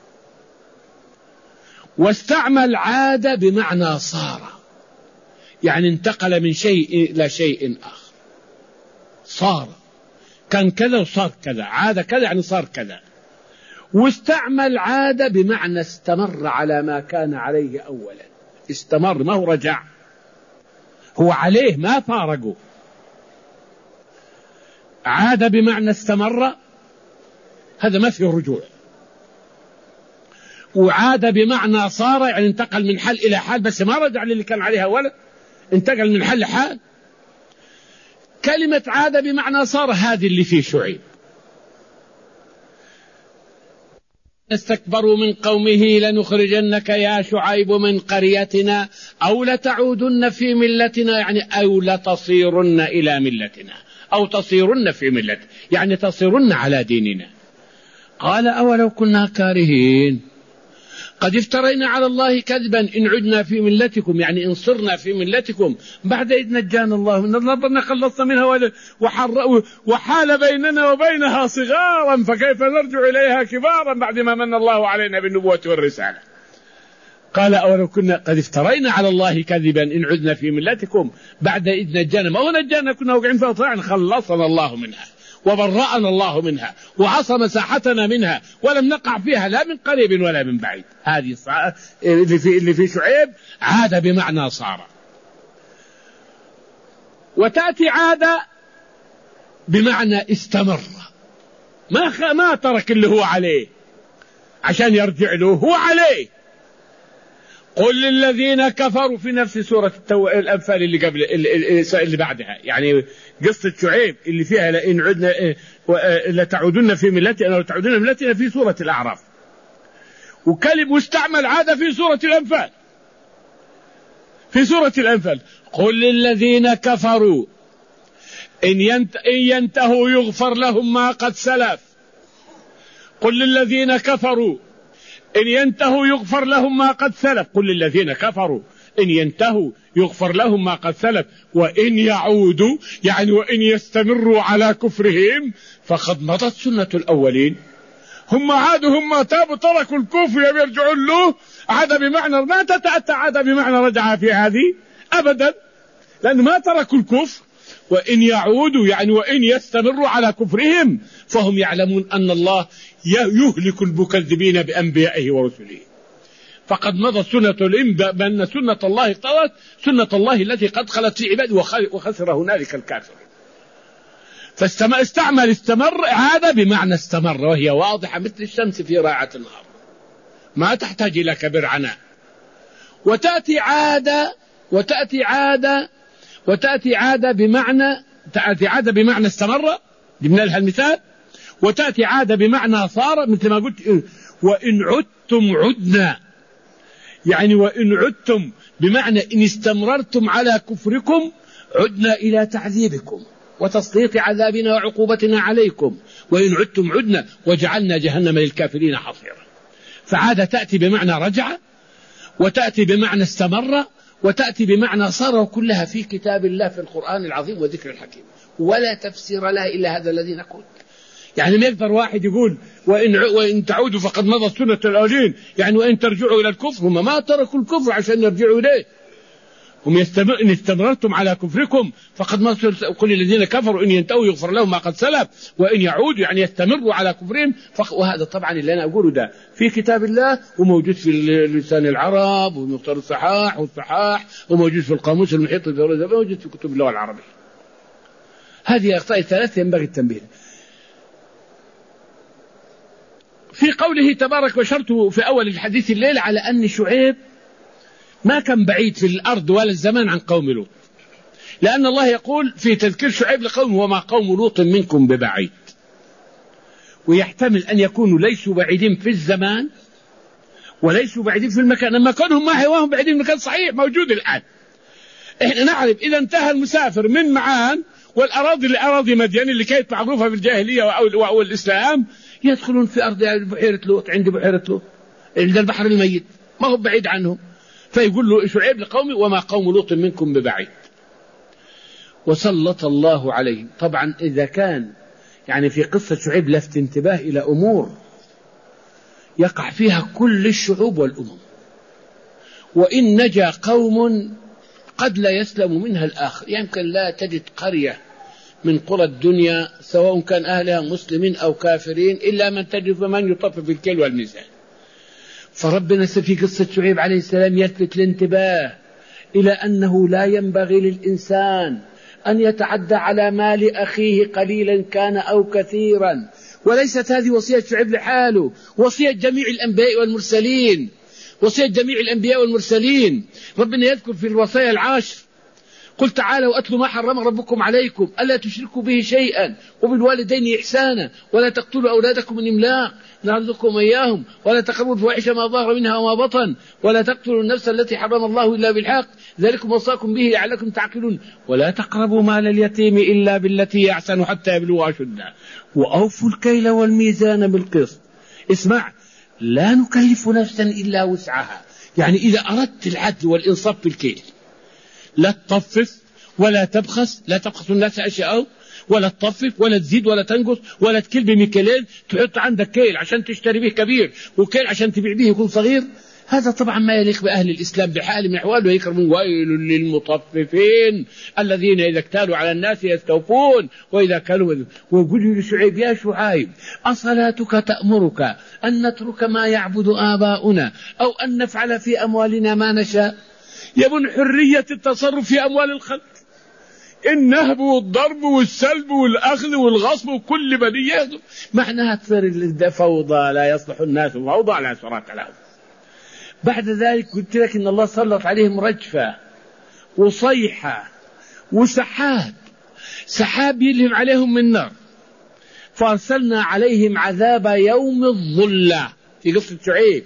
واستعمل عاد بمعنى صار، يعني انتقل من شيء إلى شيء آخر، صار كان كذا وصار كذا، عاد كذا يعني صار كذا. واستعمل عاد بمعنى استمر على ما كان عليه أولا، استمر ما هو رجع، هو عليه ما فارقه. عاد بمعنى استمر هذا ما فيه رجوع، وعاد بمعنى صار يعني انتقل من حال إلى حال بس ما رجع للي كان عليها أولا، انتقل من حال لحال. كلمة عاد بمعنى صار هذه اللي فيه شعيب. استكبروا من قومه لنخرجنك يا شعيب من قريتنا أو لتعودن في ملتنا يعني أو لتصيرن إلى ملتنا أو تصيرن في ملتنا يعني تصيرن على ديننا. قال أولو كنا كارهين قد افترينا على الله كذبا إن عدنا في ملتكم يعني إن صرنا في ملتكم بعد إذ نجانا الله من النظر خلصنا منها وحال بيننا وبينها صغارا فكيف نرجع إليها كبارا بعد ما من الله علينا بالنبوة والرسالة. قال أولو كنا قد افترينا على الله كذبا إن عدنا في ملتكم بعد إذ نجانا، ما هو نجانا كنا وقعين فيها طاعا خلصنا الله منها وبرأنا الله منها وعصم ساحتنا منها ولم نقع فيها لا من قريب ولا من بعيد. هذه اللي في, اللي في شعيب عاد بمعنى صار. وتأتي عاد بمعنى استمر، ما, ما ترك اللي هو عليه عشان يرجع له، هو عليه. قل للذين كفروا في نفس سورة التو... الأنفال اللي قبل اللي, اللي بعدها يعني قصة شعيب اللي فيها لئن عدنا لتعودن في ملتنا أو لتعودن ملتنا في سورة الأعراف، وكلم مستعمل عاد في سورة الأنفال في سورة الأنفال. قل للذين كفروا إن, ينت... إن ينتهوا يغفر لهم ما قد سلف. قل للذين كفروا إن ينتهوا يغفر لهم ما قد سلف. قل للذين كفروا إن ينتهوا يغفر لهم ما قد سلف وإن يعودوا يعني وإن يستمروا على كفرهم فقد مضت سنة الأولين. هم عادوا هم تابوا تركوا الكفر يرجعون له. عاد بمعنى ما تتأتى عاد بمعنى رجع في هذه أبدا، لأن ما تركوا الكفر. وإن يعودوا يعني وإن يستمروا على كفرهم فهم يعلمون أن الله يهلك المكذبين بأنبيائه ورسله. فقد مضت سنة الإنباء بأن سنة الله اقتضت سنة الله التي قد خلت في عباده وخسر هنالك الكافر. فاستعمل استمر عاد بمعنى استمر وهي واضحة مثل الشمس في راعة النهار ما تحتاج إلى كبر عناء. وتأتي عاد وتأتي عاد وتأتي عاد بمعنى تأتي عاد بمعنى استمر جبنا لها المثال. وتأتي عاد بمعنى صار مثل ما قلت وإن عدتم عدنا يعني وإن عدتم بمعنى إن استمررتم على كفركم عدنا إلى تعذيبكم وتسليط عذابنا وعقوبتنا عليكم، وإن عدتم عدنا وجعلنا جهنم للكافرين حصيرا. فعادة تأتي بمعنى رجع، وتأتي بمعنى استمر، وتأتي بمعنى صار، وكلها في كتاب الله في القرآن العظيم وذكر الحكيم، ولا تفسير لها إلا هذا الذي نقول. يعني ما يقدر واحد يقول وإن, وإن تعودوا فقد مضت سنة الأولين، يعني وإن ترجعوا إلى الكفر. هم ما تركوا الكفر عشان يرجعوا إليه، هم يستمر إن استمرتم على كفركم فقد مضت. قل الذين كفروا إن ينتهوا يغفر لهم ما قد سلف وإن يعودوا يعني يستمروا على كفرهم. وهذا طبعا اللي أنا أقوله ده في كتاب الله، وموجود في لسان العرب ومختار الصحاح والصحاح، وموجود في القاموس المحيط، موجود في كتب اللغة العربية. هذه أخطاء ثلاثة ينبغي التنبيه. في قوله تبارك وشرته في أول الحديث الليل على أن شعيب ما كان بعيد في الأرض ولا الزمان عن قوم لوط، لأن الله يقول في تذكير شعيب لقومه وما قوم لوط منكم ببعيد، ويحتمل أن يكونوا ليسوا بعيدين في الزمان وليسوا بعيدين في المكان، أما كونهم ما هواهم بعيدين في المكان صحيح موجود الآن. إحنا نعرف إذا انتهى المسافر من معان والأراضي الأراضي مدين اللي كانت معروفة في الجاهلية أو الإسلام، يدخلون في أرض بحيرة لوط، عند بحيرة لوط عند البحر الميت، ما هو بعيد عنهم. فيقول له شعيب لقومي وما قوم لوط منكم ببعيد. وسلط الله عليهم. طبعا إذا كان يعني في قصة شعيب لفت انتباه إلى أمور يقع فيها كل الشعوب والأمم، وإن نجا قوم قد لا يسلم منها الآخر. يمكن لا تجد قرية من قرى الدنيا سواء كان أهلها مسلمين أو كافرين إلا من تجد من يطفف الكيل والميزان. فربنا في قصة شعيب عليه السلام يلفت الانتباه إلى أنه لا ينبغي للإنسان أن يتعدى على مال أخيه قليلا كان أو كثيرا. وليست هذه وصية شعيب لحاله، وصية جميع الأنبياء والمرسلين، وصية جميع الأنبياء والمرسلين. ربنا يذكر في الوصايا العاشر قل تعالوا أتلوا ما حرم ربكم عليكم ألا تشركوا به شيئا وبالوالدين إحسانا ولا تقتلوا أولادكم من إملاق نرزقكم إياهم ولا تقربوا الفواحش ما ظهر منها وما بطن ولا تقتلوا النفس التي حرم الله إلا بالحق ذلكم وصاكم به لعلكم تعقلون ولا تقربوا مال اليتيم إلا بالتي هي أحسن حتى يبلغ أشده وأوفوا الكيل والميزان بالقسط. اسمع، لا نكلف نفسا إلا وسعها. يعني إذا أردت العدل والإنصاف في الكيل لا تطفف ولا تبخس، لا تبخس الناس أشياء ولا تطفف ولا تزيد ولا تنقص ولا تكل بمكيلين، تحط عندك كيل عشان تشتري به كبير وكيل عشان تبيع به يكون صغير. هذا طبعا ما يليق بأهل الإسلام بحال من أحواله. يكرمون ويل للمطففين الذين إذا اكتالوا على الناس يستوفون وإذا كانوا. ويقول لشعيب يا شعيب أصلاتك تأمرك أن نترك ما يعبد آباؤنا أو أن نفعل في أموالنا ما نشاء؟ يبن حرية التصرف في أموال الخلق، النهب والضرب والسلب والأخذ والغصب وكل بنية معناها تصير فوضى، لا يصلح الناس فوضى لا سرات لهم. بعد ذلك قلت لك إن الله سلط عليهم رجفة وصيحة وسحاب، سحاب يلهم عليهم من نار، فأرسلنا عليهم عذاب يوم الظلة في قصة شعيب.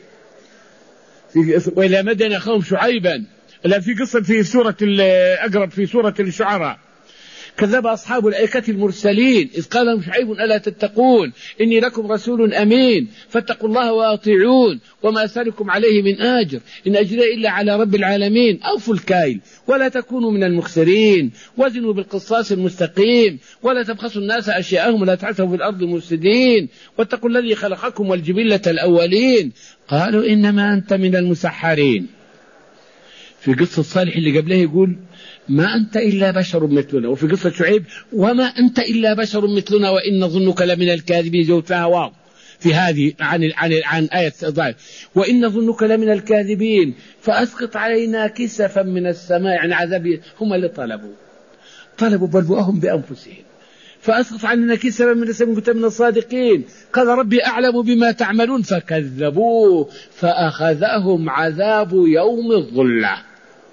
وإلى مدن أخاهم شعيبا لا في قصة في سورة أقرب في سورة الشعراء كذب أصحاب الأيكة المرسلين إذ قال لهم شعيب ألا تتقون إني لكم رسول أمين فاتقوا الله وأطيعون وما أسألكم عليه من آجر إن أجري إلا على رب العالمين أوفوا الكيل ولا تكونوا من المخسرين وزنوا بالقصاص المستقيم ولا تبخسوا الناس أشياءهم ولا تعثوا في الأرض مفسدين واتقوا الذي خلقكم والجبلة الأولين قالوا إنما أنت من المسحرين. في قصة صالح اللي قبله يقول ما أنت إلا بشر مثلنا، وفي قصة شعيب وما أنت إلا بشر مثلنا وإن نظنك لمن الكاذبين. زوجتها واو في هذه عن عن عن آية ضعيف وإن نظنك لمن الكاذبين فأسقط علينا كسفا من السماء. يعني عذاب هم اللي طلبوا طلبوا بلوأهم بأنفسهم فأسقط علينا كسفا من السماء كنت من الصادقين قال ربي أعلم بما تعملون فكذبوه فأخذهم عذاب يوم الظلة.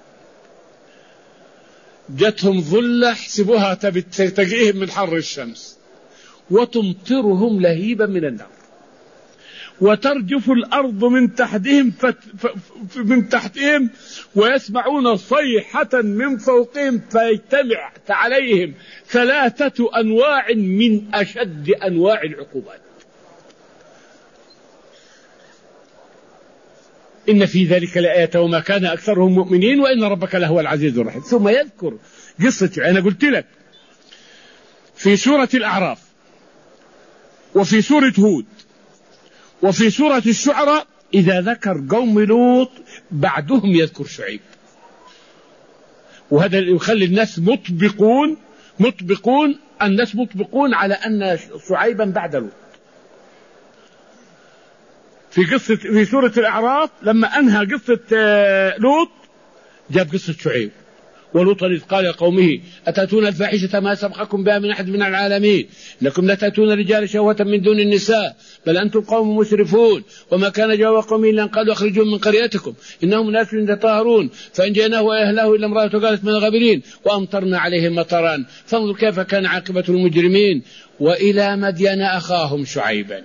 جتهم ظلة احسبوها تقيهم من حر الشمس وتمطرهم لهيبا من النار وترجف الأرض من تحتهم من تحتهم ويسمعون صيحة من فوقهم فيجتمع عليهم ثلاثة أنواع من أشد أنواع العقوبات. إن في ذلك لآية وما كان أكثرهم مؤمنين وإن ربك لهو العزيز الرحيم. ثم يذكر قصة، أنا قلت لك في سورة الأعراف وفي سورة هود وفي سورة الشعراء إذا ذكر قوم لوط بعدهم يذكر شعيب، وهذا يخلي الناس مطبقون مطبقون الناس مطبقون على أن شعيبا بعد لوط. في قصة في سورة الأعراف لما أنهى قصة لوط جاب قصة شعيب. ولوطا إذ قال لقومه أتأتون الفاحشة ما سبقكم بها من أحد من العالمين إنكم لا تأتون الرجال شهوة من دون النساء بل أنتم قوم مسرفون وما كان جواب قومه إلا أن قالوا أخرجوهم من قريتكم إنهم ناس يتطهرون فأنجيناه وأهله إلا امرأته قالت من الغابرين وأمطرنا عليهم مطرا فانظر كيف كان عاقبة المجرمين وإلى مدين أخاهم شعيبا.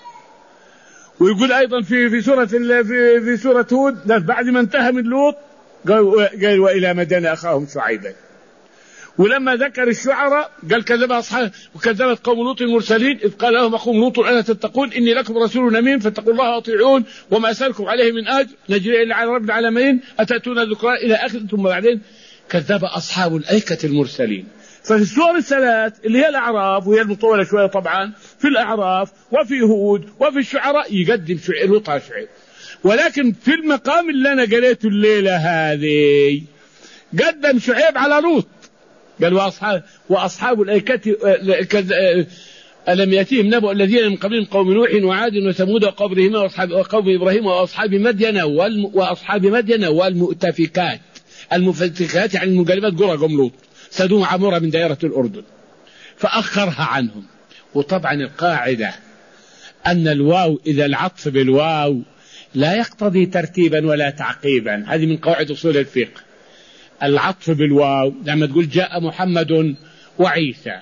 ويقول أيضا في في سورة في في سورة هود بعد ما انتهى من لوط قال قال وإلى مدين أخاهم شعيبا. ولما ذكر الشعراء قال كذب أصحاب وكذبت قوم لوط المرسلين إذ قال لهم أخوهم لوط ألا تتقون إني لكم رسول أمين فاتقوا الله وأطيعون وما أسألكم عليه من أجر نجري إلا على رب العالمين أتأتون الذكران إلى آخر. ثم بعدين كذب أصحاب الأيكة المرسلين. ففي السور الثلاث اللي هي الأعراف وهي المطولة شوية طبعا في الأعراف وفي هود وفي الشعراء يقدم شعيب لوط على شعيب. ولكن في المقام اللي أنا قريته الليلة هذه قدم شعيب على لوط. قال وأصحاب, وأصحاب الأيكة ألم يأتيهم نبأ الذين من قبلهم قوم نوح وعاد وثمود وقوم إبراهيم وأصحاب وقوم إبراهيم وأصحاب مدين وأصحاب مدين والمؤتفكات. المؤتفكات يعني المنقلبات قرى قوم لوط سدوم عمورة من دائرة الأردن فأخرها عنهم. وطبعا القاعدة أن الواو إذا العطف بالواو لا يقتضي ترتيبا ولا تعقيبا. هذه من قواعد أصول الفقه. العطف بالواو لما تقول جاء محمد وعيسى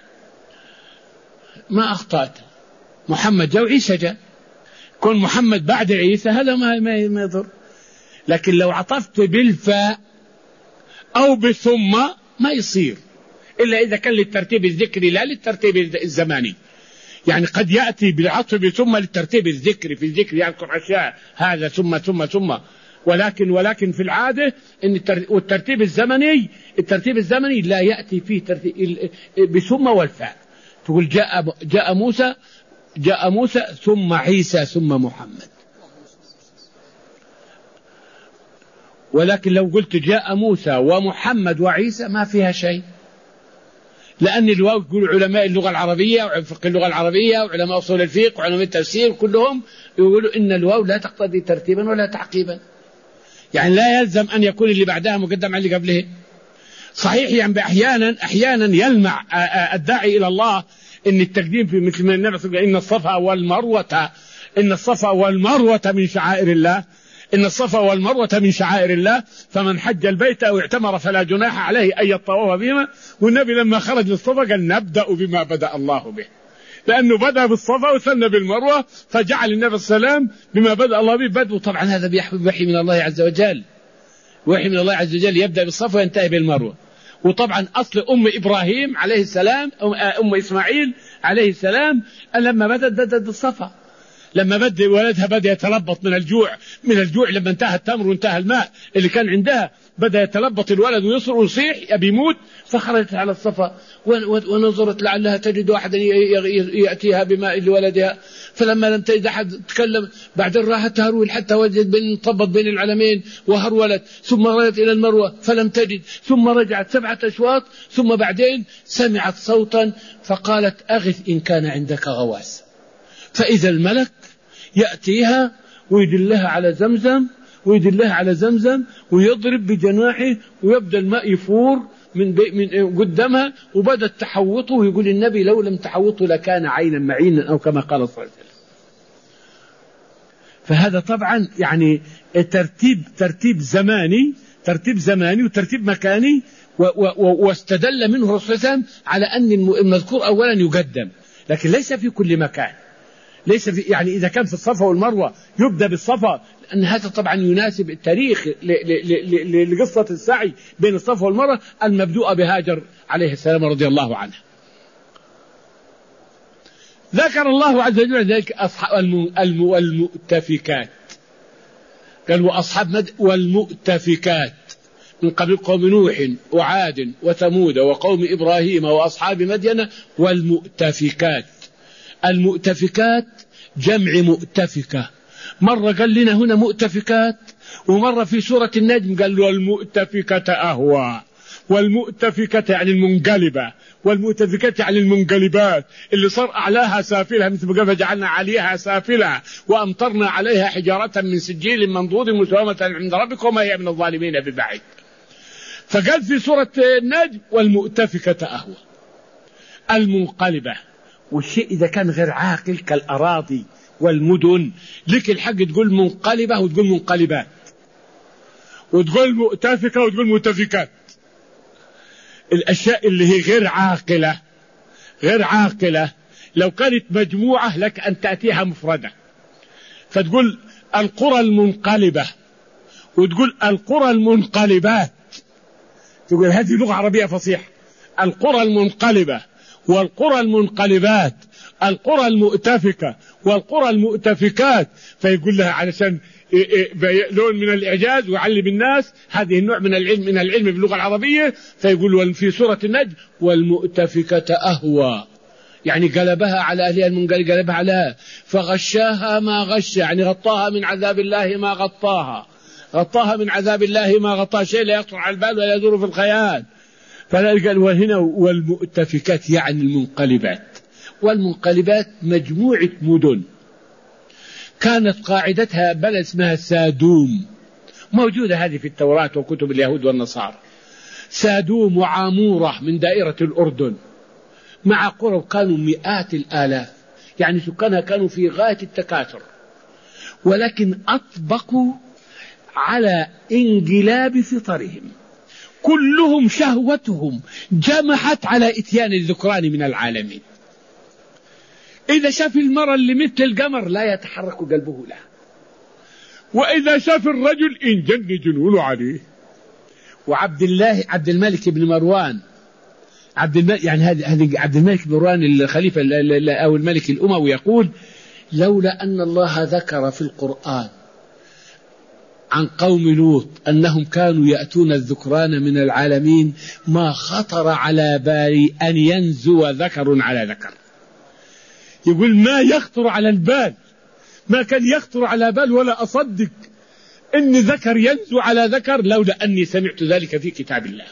ما أخطأت، محمد جاء وعيسى جاء. كون محمد بعد عيسى هذا ما ما يضر. لكن لو عطفت بالفاء أو بثم ما يصير إلا إذا كان للترتيب الذكري لا للترتيب الزماني. يعني قد يأتي بالعطف بثم للترتيب الذكري في الذكر يذكر أشياء هذا ثم ثم ثم ولكن ولكن في العادة إن الترتيب الزمني الترتيب الزمني لا يأتي فيه ترتيب بثم والفاء. تقول جاء جاء موسى جاء موسى ثم عيسى ثم محمد. ولكن لو قلت جاء موسى ومحمد وعيسى ما فيها شيء، لأن الواو يقول علماء اللغة العربية وفقه اللغة العربية وعلماء أصول الفقه وعلماء التفسير كلهم يقولوا إن الواو لا تقتضي ترتيبا ولا تعقيبا. يعني لا يلزم أن يكون اللي بعدها مقدم على اللي قبله. صحيح يعني أحيانا أحيانا يلمع الداعي إلى الله إن التقديم في مثل ما النبي صلى الله عليه وسلم إن الصفا والمروة إن الصفا والمروة من شعائر الله إن الصفا والمروة من شعائر الله فمن حج البيت أو اعتمر فلا جناح عليه أن يطوف بهما. والنبي لما خرج للصفا قال نبدأ بما بدأ الله به، لأنه بدأ بالصفا وثنى بالمروة فجعل النبي صلى الله عليه وسلم بما بدأ الله به بدء. طبعا هذا بوحي من الله عز وجل، وحي من الله عز وجل يبدأ بالصفا وينتهي بالمروة. وطبعا أصل أم إبراهيم عليه السلام أم إسماعيل عليه السلام لما بدأت بدأت بالصفا. لما بدأ ولدها بدأ يتلبط من الجوع من الجوع لما انتهى التمر وانتهى الماء اللي كان عندها بدأ يتلبط الولد ويصر ويصيح يبي يموت فخرجت على الصفا ونظرت لعلها تجد واحدا يأتيها بماء لولدها فلما لم تجد أحد تكلم بعدين راحت تهرول حتى وجدت بين طبط بين العلمين وهرولت ثم رجعت إلى المروة فلم تجد ثم رجعت سبعة أشواط ثم بعدين سمعت صوتا فقالت أغث إن كان عندك غواص. فإذا الملك يأتيها ويدلها على زمزم ويدلها على زمزم ويضرب بجناحه ويبدأ الماء يفور من, من قدامها وبدأت تحوطه ويقول النبي لو لم تحوطه لكان عينا معينا أو كما قال صلى الله عليه وسلم. فهذا طبعا يعني ترتيب ترتيب زماني ترتيب زماني وترتيب مكاني واستدل منه الرسول صلى الله عليه وسلم على أن المذكور أولا يقدم لكن ليس في كل مكان. ليس في يعني إذا كان في الصفا والمروة يبدأ بالصفا، لأن هذا طبعا يناسب التاريخ لقصة السعي بين الصفا والمروة المبدوءة بهاجر عليه السلام رضي الله عنها. ذكر الله عز وجل ذلك أصحاب والمؤتفكات، قال وأصحاب مد والمؤتفكات من قبل قوم نوح وعاد وثمود وقوم إبراهيم وأصحاب مدين والمؤتفكات. المؤتفكات جمع مؤتفكة، مرة قال لنا هنا مؤتفكات، ومرة في سورة النجم قال له المؤتفكة أهوى، والمؤتفكة يعني المنقلبة، والمؤتفكات يعني المنقلبات اللي صار أعلاها سافلها مثل ما قال فجعلنا عليها سافلها وأمطرنا عليها حجارة من سجيل منضود مسومة عند ربك وما هي من الظالمين ببعيد. فقال في سورة النجم والمؤتفكة أهوى، المنقلبة. والشيء إذا كان غير عاقل كالأراضي والمدن لك الحق تقول منقلبة وتقول منقلبات، وتقول مؤتفكة وتقول مؤتفكات. الأشياء اللي هي غير عاقلة غير عاقلة لو كانت مجموعة لك أن تأتيها مفردة، فتقول القرى المنقلبة وتقول القرى المنقلبات، تقول هذه لغة عربية فصيحة. القرى المنقلبة والقرى المنقلبات، القرى المؤتفكة والقرى المؤتفكات، فيقول لها علشان لون من الإعجاز ويعلم الناس هذه النوع من العلم من العلم باللغة العربية، فيقول في سورة النجم والمؤتفكة أهوى، يعني قلبها على أهلها المنقلب، قلبها عليها فغشاها ما غش، يعني غطاها من عذاب الله ما غطاها، غطاها من عذاب الله ما غطاها، شيء لا يخطر على البال ولا يدور في الخيال. فلا قال وهنا والمؤتفكات يعني المنقلبات. والمنقلبات مجموعة مدن كانت قاعدتها بلد اسمها سادوم، موجودة هذه في التوراة وكتب اليهود والنصارى. سادوم وعامورة من دائرة الأردن، مع قرى كانوا مئات الآلاف، يعني سكانها كانوا في غاية التكاثر، ولكن أطبقوا على انقلاب فطرهم، كلهم شهوتهم جمحت على إتيان الذكران من العالمين. إذا شاف المرأة اللي مثل القمر لا يتحرك قلبه لها، وإذا شاف الرجل انجن جنون عليه. وعبد الله عبد الملك بن مروان عبد الملك يعني هذا عبد الملك بن مروان الخليفة أو الملك الأموي يقول لولا أن الله ذكر في القرآن عن قوم لوط أنهم كانوا يأتون الذكران من العالمين ما خطر على بالي أن ينزو ذكر على ذكر. يقول ما يخطر على البال، ما كان يخطر على بال ولا أصدق إن ذكر ينزو على ذكر لولا أني سمعت ذلك في كتاب الله.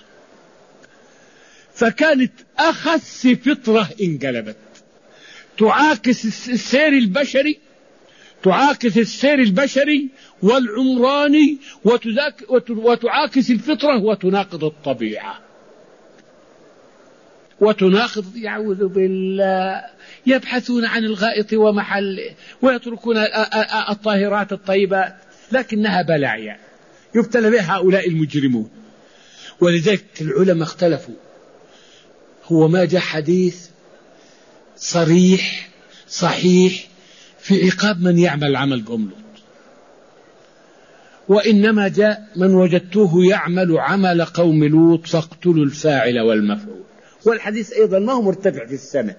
فكانت أخس فطرة انقلبت تعاكس السير البشري تعاكس السير البشري والعمراني وتعاكس الفطرة وتناقض الطبيعة وتناقض يعوذ بالله. يبحثون عن الغائط ومحله ويتركون الطاهرات الطيبات، لكنها بلاعية يبتلى بها هؤلاء المجرمون. ولذلك العلماء اختلفوا، هو ما جاء حديث صريح صحيح في عقاب من يعمل عمل قوم لوط، وإنما جاء من وجدتوه يعمل عمل قوم لوط فاقتلوا الفاعل والمفعول. والحديث أيضا ما هو مرتفع في السند،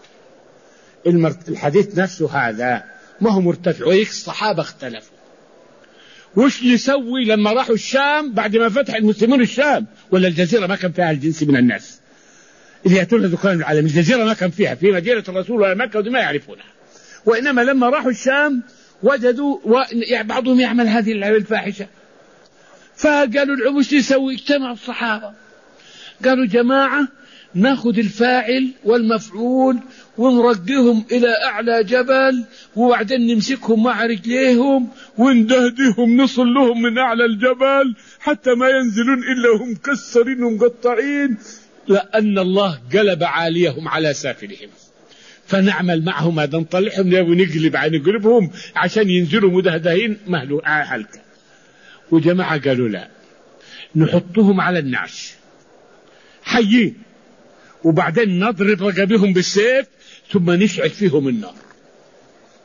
الحديث نفسه هذا ما هو مرتفع، ويك الصحابة اختلفوا وش يسوي لما راحوا الشام بعد ما فتح المسلمون الشام. ولا الجزيرة ما كان فيها الجنس من الناس اللي يأتون ذكران العالم، الجزيرة ما كان فيها، في مدينة الرسول ولا مكة ودي ما يعرفونها. وإنما لما راحوا الشام وجدوا بعضهم يعمل هذه الفاحشة، فقالوا العبوس يسوي. اجتمع الصحابة قالوا جماعة ناخذ الفاعل والمفعول ونرقيهم إلى أعلى جبل وبعدين نمسكهم مع رجليهم وندهدهم نصل لهم من أعلى الجبل حتى ما ينزلون إلا هم مكسرين ومقطعين، لأن الله قلب عاليهم على سافلهم. فنعمل معهم هذا، نطلعهم ونقلب عن قلبهم عشان ينزلوا مدهدهين مهلو حلقة. وجماعة قالوا لا، نحطهم على النعش حيين وبعدين نضرب رقبهم بالسيف ثم نشعل فيهم النار.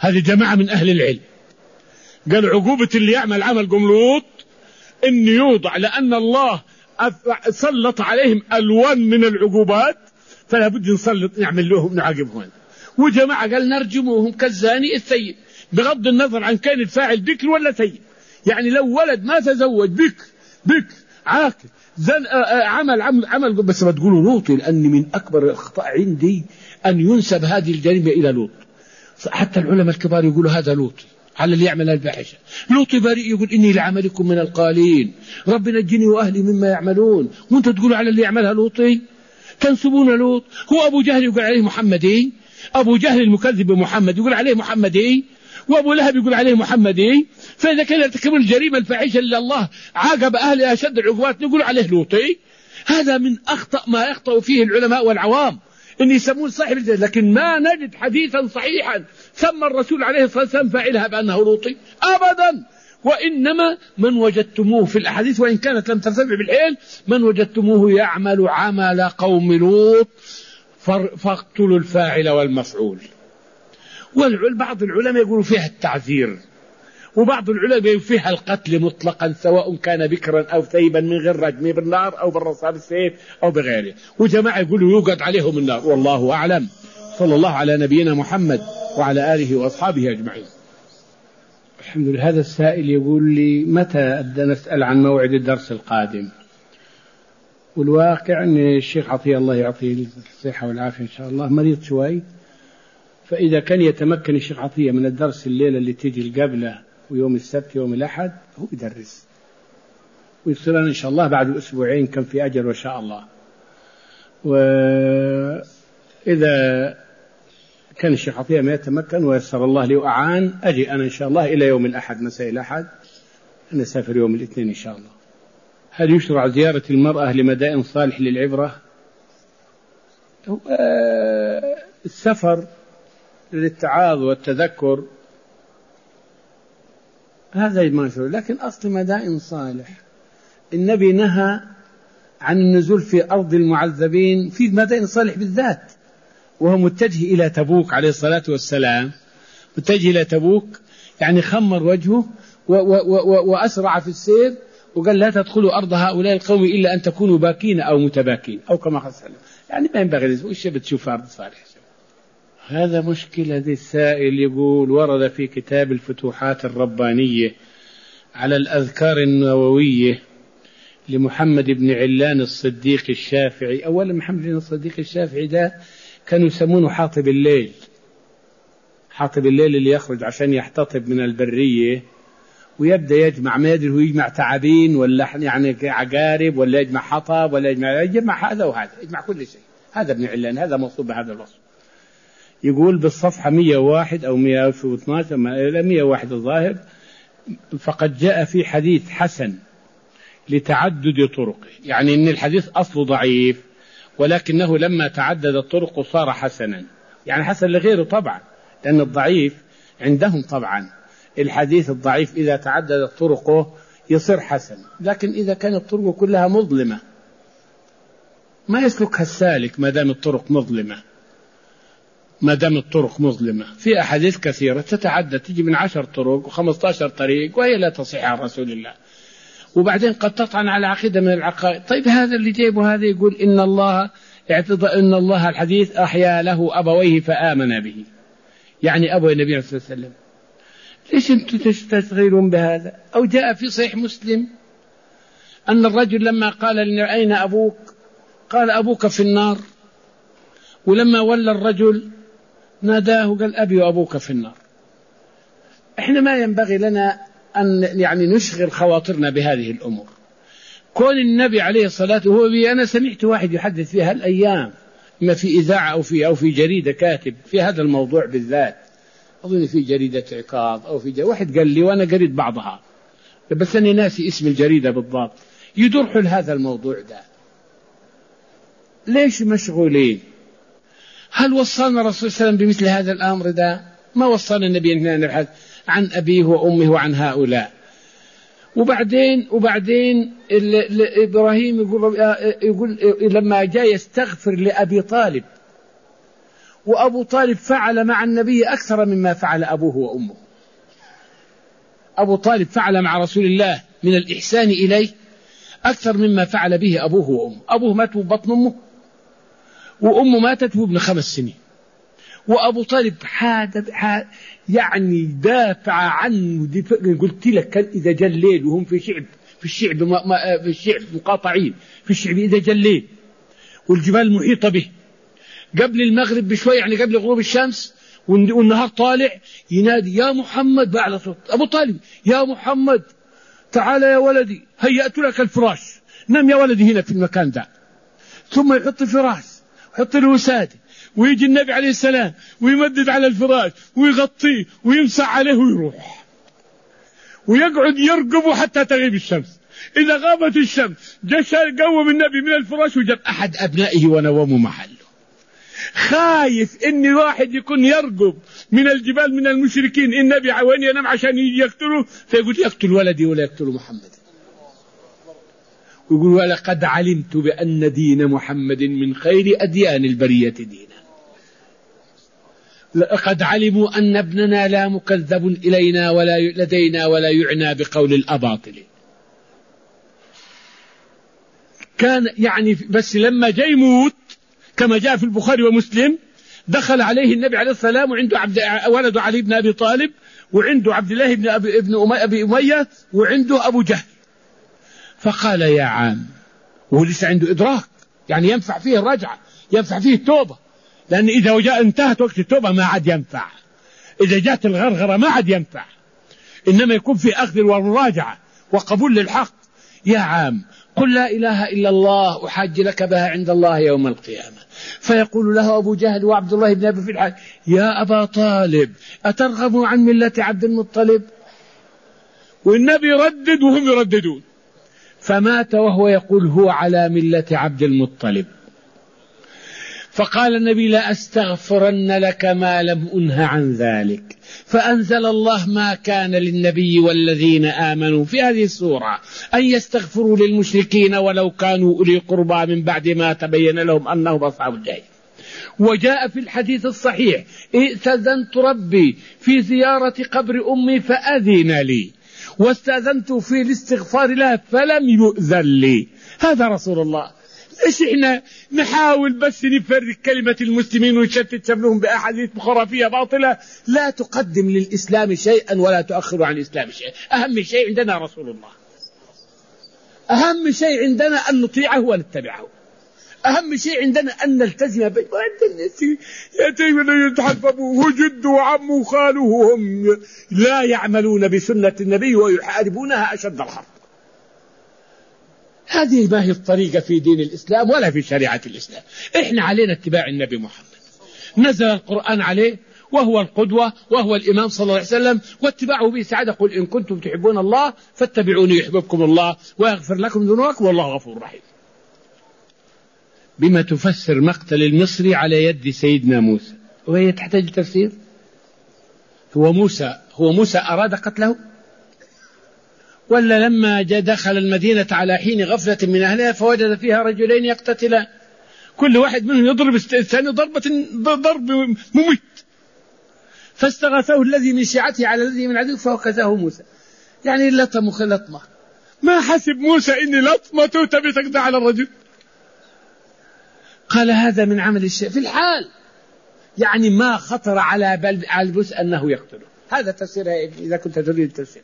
هذه جماعة من أهل العلم قالوا عقوبة اللي يعمل عمل قوم لوط إن يوضع، لأن الله سلط عليهم ألوان من العقوبات فلا بد نسلط نعمل لهم نعاقبهم. وجماعة قال نرجموهم كالزاني الثيب، بغض النظر عن كان الفاعل بكر ولا ثيب. يعني لو ولد ما تزوج بكر بكر عاقل زن عمل عمل عمل بس ما تقولوا لوطي، لأن من أكبر الأخطاء عندي أن ينسب هذه الجريمة إلى لوط. حتى العلماء الكبار يقولوا هذا لوطي على اللي يعمل الفاحشة. لوطي بريء يقول إني لعملكم من القالين، رب نجني وأهلي مما يعملون، وأنت تقولوا على اللي يعملها لوطي، تنسبون لوط. هو أبو جهل يقول عليه محمدي، أبو جهل المكذب محمد يقول عليه محمدي، وأبو لهب يقول عليه محمدي. فإذا كان يرتكبون الجريمة الفاحشة اللي الله عاقب أهلها أشد العقوبات نقول عليه لوطي. هذا من أخطأ ما يخطأ فيه العلماء والعوام، إن يسمون صاحب الجريمة، لكن ما نجد حديثا صحيحا سمى الرسول عليه الصلاة والسلام فاعلها بأنه لوطي أبدا. وإنما من وجدتموه في الأحاديث وإن كانت لم ترتفع بالحيل، من وجدتموه يعمل عمل قوم لوط فاقتلوا الفاعل والمفعول. وبعض العلماء يقولوا فيها التعذير، وبعض العلماء يقولوا فيها القتل مطلقا سواء كان بكرا أو ثيبا من غير رجم بالنار أو بالرصاص بالسيف أو بغيره. وجماعة يقولوا يوقد عليهم النار، والله أعلم. صلى الله على نبينا محمد وعلى آله وأصحابه أجمعين. الحمد لله. هذا السائل يقول لي متى نسأل عن موعد الدرس القادم؟ والواقع أن الشيخ عطية الله يعطيه الصحة والعافية إن شاء الله مريض شوي، فإذا كان يتمكن الشيخ عطية من الدرس الليلة اللي تيجي قبله ويوم السبت يوم الأحد هو يدرس، ويصير إن شاء الله بعد أسبوعين كان في أجر وإن شاء الله. وإذا كان الشيخ عطية ما يتمكن ويسر الله لي وأعان أجي أنا إن شاء الله إلى يوم الأحد مساء الأحد، أنا أسافر يوم الاثنين إن شاء الله. هل يشرع زيارة المرأة لمدائن صالح للعبرة؟ السفر للتعاظ والتذكر هذا ما يشرع، لكن أصل مدائن صالح النبي نهى عن النزول في أرض المعذبين في مدائن صالح بالذات، وهو متجه إلى تبوك عليه الصلاة والسلام، متجه إلى تبوك يعني خمر وجهه و و و وأسرع في السير وقال لا تدخلوا أرض هؤلاء القوم إلا أن تكونوا باكين أو متباكين أو كما قال صلى الله عليه وسلم. يعني ما ينبغي وش بتشوف أرض صالح. هذا مشكلة. ذي السائل يقول ورد في كتاب الفتوحات الربانية على الأذكار النووية لمحمد بن علان الصديق الشافعي. أولا محمد بن الصديق الشافعي ده كانوا يسمونه حاطب الليل، حاطب الليل اللي يخرج عشان يحتطب من البرية ويبدأ يجمع، ما يدري هو يجمع تعابين ولا يعني عقارب ولا يجمع حطب ولا يجمع, يجمع هذا وهذا، يجمع كل شيء. هذا ابن علان، هذا موصوف بهذا الوصف. يقول بالصفحة مئة وواحد أو مئة واثناشر إلى مئة وواحد الظاهر، فقد جاء في حديث حسن لتعدد طرقه، يعني إن الحديث أصله ضعيف ولكنه لما تعدد الطرق صار حسنا، يعني حسن لغيره طبعا، لأن الضعيف عندهم طبعا الحديث الضعيف إذا تعددت طرقه يصير حسن، لكن إذا كانت الطرق كلها مظلمة ما يسلكها السالك ما دام الطرق مظلمة، ما دام الطرق مظلمة. في أحاديث كثيرة تتعدد تجي من عشر طرق وخمسة عشر طريق وهي لا تصح عن رسول الله، وبعدين قد تطعن على عقيدة من العقائد. طيب هذا اللي جايبه هذا يقول إن الله اعتضى إن الله الحديث أحيا له أبويه فآمن به، يعني أبو النبي صلى الله عليه وسلم. ليش أنتم تشتغلون بهذا؟ أو جاء في صحيح مسلم أن الرجل لما قال لنا أين أبوك قال أبوك في النار، ولما ولى الرجل ناداه قال أبي وأبوك في النار. إحنا ما ينبغي لنا أن يعني نشغل خواطرنا بهذه الأمور. كون النبي عليه الصلاة والسلام، أنا سمعت واحد يحدث في هالأيام ما في إذاعة أو في أو في جريدة كاتب في هذا الموضوع بالذات، أظن في جريدة عكاظ أو في جريدة. واحد قال لي وأنا قريت بعضها بس أنا ناسي اسم الجريدة بالضبط، يدور حول هذا الموضوع ده. ليش مشغولين؟ هل وصلنا الرسول صلى الله عليه وسلم بمثل هذا الأمر ده؟ ما وصلنا النبي أن نبحث عن أبيه وأمه وعن هؤلاء. وبعدين وبعدين إبراهيم يقول, يقول لما جاء يستغفر لأبي طالب وأبو طالب فعل مع النبي أكثر مما فعل أبوه وأمه. أبو طالب فعل مع رسول الله من الإحسان إليه أكثر مما فعل به أبوه وأمه. أبوه مات ببطن أمه، وأمه ماتت وابن خمس سنين، وأبو طالب حاد حاد يعني دافع عنه دفع. قلت لك كان إذا جاء الليل وهم في شعب في الشعب في الشعب مقاطعين في الشعب، إذا جاء الليل والجبال محيطة به قبل المغرب بشوي، يعني قبل غروب الشمس والنهار طالع، ينادي يا محمد بأعلى صوت، أبو طالب يا محمد تعال يا ولدي هيأت لك الفراش، نم يا ولدي هنا في المكان ده. ثم يحط فراش ويحط له وسادة، ويجي النبي عليه السلام ويمدد على الفراش ويغطيه ويمسح عليه ويروح، ويقعد يرقبه حتى تغيب الشمس. إذا غابت الشمس جاء قوم النبي من الفراش وجاب أحد أبنائه ونومه محله، خايف إن واحد يكون يرقب من الجبال من المشركين النبي وين ينام عشان يجي يقتله، فيقول يقتل ولدي ولا يقتل محمد. ويقول ولقد علمت بأن دين محمد من خير أديان البرية دينا. لقد علموا أن ابننا لا مكذب إلينا ولا لدينا ولا يعنى بقول الأباطل. كان يعني بس لما جاء يموت كما جاء في البخاري ومسلم، دخل عليه النبي عليه السلام وعنده عبد ولده علي بن أبي طالب، وعنده عبد الله بن أبي, ابن أبي أمية، وعنده أبو جهل. فقال يا عام، وهو لسه عنده إدراك، يعني ينفع فيه الرجعة، ينفع فيه التوبة، لأن إذا جاء انتهت وقت التوبة ما عاد ينفع، إذا جاءت الغرغرة ما عاد ينفع، إنما يكون في أخذ والمراجعة وقبول للحق. يا عام قل لا إله إلا الله أحاج لك بها عند الله يوم القيامة. فيقول له أبو جهل وعبد الله بن أبي فلحة يا أبا طالب أترغب عن ملة عبد المطلب؟ والنبي يردد وهم يرددون، فمات وهو يقول هو على ملة عبد المطلب. فقال النبي لا أستغفرن لك ما لم أنه عن ذلك. فأنزل الله ما كان للنبي والذين آمنوا في هذه السورة أن يستغفروا للمشركين ولو كانوا أولي قربى من بعد ما تبين لهم أنهم أصحاب الجحيم. وجاء في الحديث الصحيح استأذنت ربي في زيارة قبر أمي فأذن لي، واستأذنت في الاستغفار لها فلم يؤذن لي. هذا رسول الله. إيش إحنا نحاول بس نفرق كلمة المسلمين ونشتت شملهم بأحاديث خرافية باطلة لا تقدم للإسلام شيئا ولا تؤخر عن الإسلام شيئا. أهم شيء عندنا رسول الله، أهم شيء عندنا أن نطيعه ونتبعه، أهم شيء عندنا أن نلتزم به. يتيمون يتحببوا وجد وعمه وخاله وهم لا يعملون بسنة النبي ويحاربونها أشد الحرب. هذه ما هي الطريقة في دين الإسلام ولا في شريعة الإسلام. إحنا علينا اتباع النبي محمد، نزل القرآن عليه وهو القدوة وهو الإمام صلى الله عليه وسلم، واتباعه به سعادة. قل إن كنتم تحبون الله فاتبعوني يحببكم الله ويغفر لكم ذنوبكم والله غفور رحيم. بما تفسر مقتل المصري على يد سيدنا موسى، وهي تحتاج تفسير. هو موسى هو موسى أراد قتله، ولا لما جاء دخل المدينة على حين غفلة من أهلها فوجد فيها رجلين يقتتلان كل واحد منهم يضرب الثاني ضربة ضرب مميت، فاستغاثه الذي من شيعته على الذي من عدوه فوكزه موسى. يعني لطم خلطمة، ما حسب موسى إني لطمته تبي تقضي على الرجل. قال هذا من عمل الشيء في الحال، يعني ما خطر على بال على البس أنه يقتله. هذا تفسيرها إذا كنت تريد التفسير.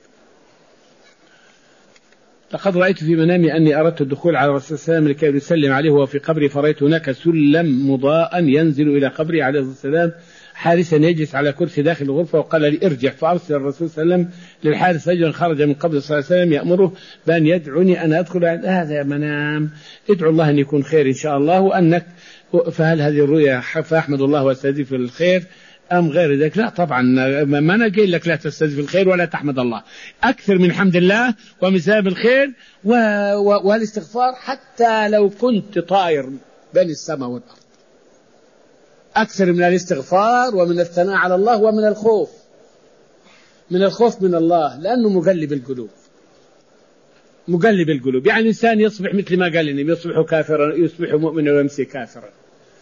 لقد رأيت في منامي أني أردت الدخول على الرسول صلى الله عليه وسلم لكي يسلم عليه وهو في قبري، فرأيت هناك سلم مضاء ينزل إلى قبري عليه الصلاة والسلام، حارسا يجلس على كرسي داخل الغرفة، وقال لي ارجع. فأرسل الرسول صلى الله عليه وسلم للحارس رجلا خرج من قبر صلى الله عليه وسلم يأمره بأن يدعني أن أدخل. هذا منام، ادعو الله أن يكون خير إن شاء الله، وأنك فهل هذه الرؤيا فأحمد الله واستهدي في الخير أم غير ذلك؟ لا طبعا، ما أنا قايل لك لا تستهدف الخير ولا تحمد الله، أكثر من حمد الله ومن سبب الخير و... و... والاستغفار حتى لو كنت طائر بين السماء والأرض. أكثر من الاستغفار ومن الثناء على الله ومن الخوف، من الخوف من الله، لأنه مقلب القلوب، مقلب القلوب. يعني إنسان يصبح مثل ما قال لنا، يصبح كافرا يصبح مؤمنا ويمسي كافرا،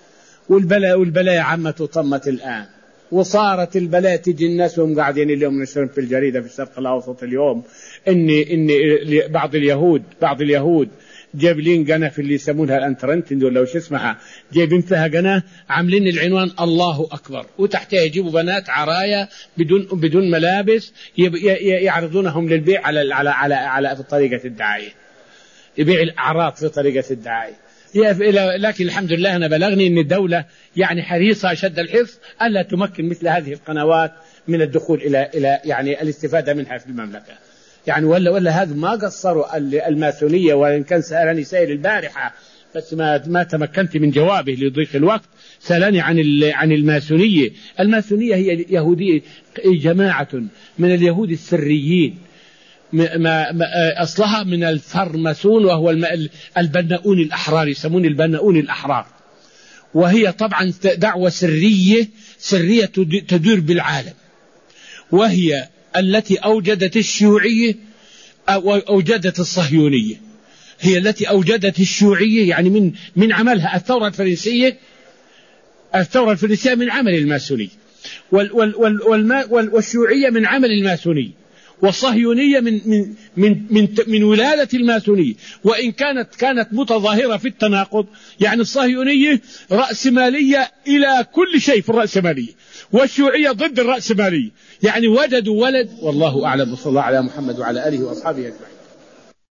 والبلاء والبلاء عمت وطمت الآن، وصارت البلاء تجي الناس وهم قاعدين اليوم نشرون في الجريدة في الشرق الأوسط اليوم إن إن بعض اليهود بعض اليهود جايبين قناة في اللي يسمونها الانترنت ولا وش اسمها، جايبين فيها قناة عاملين العنوان الله أكبر، وتحتها يجيبوا بنات عرايا بدون بدون ملابس يعرضونهم للبيع على على على على في طريقة الدعاية، يبيع الأعراض في طريقة الدعاية. لكن الحمد لله أنا بلغني أن الدولة يعني حريصة أشد الحرص ألا تمكن مثل هذه القنوات من الدخول إلى إلى يعني الاستفادة منها في المملكة. يعني ولا ولا هذا ما قصروا الماسونية، وإن كان سألني سائل البارحة بس ما ما تمكنت من جوابه لضيق الوقت، سألني عن عن الماسونية. الماسونية هي يهودية، جماعة من اليهود السريين، ما ما أصلها من الفرماسون، وهو البناؤون الأحرار، يسمون البناؤون الأحرار، وهي طبعا دعوة سرية سرية تدور بالعالم، وهي التي أوجدت الشيوعية أو أوجدت الصهيونية، هي التي أوجدت الشيوعية، يعني من من عملها الثورة الفرنسية. الثورة الفرنسية من عمل الماسونية، والشيوعية من عمل الماسونية، والصهيونية من من من من, من ولادة الماسونية، وإن كانت كانت متظاهرة في التناقض. يعني الصهيونية رأسمالية إلى كل شيء في الرأسمالية، والشيوعية ضد الرأسمالية، يعني وجدوا ولد. والله أعلم، وصلى الله على محمد وعلى آله وأصحابه أجمعين.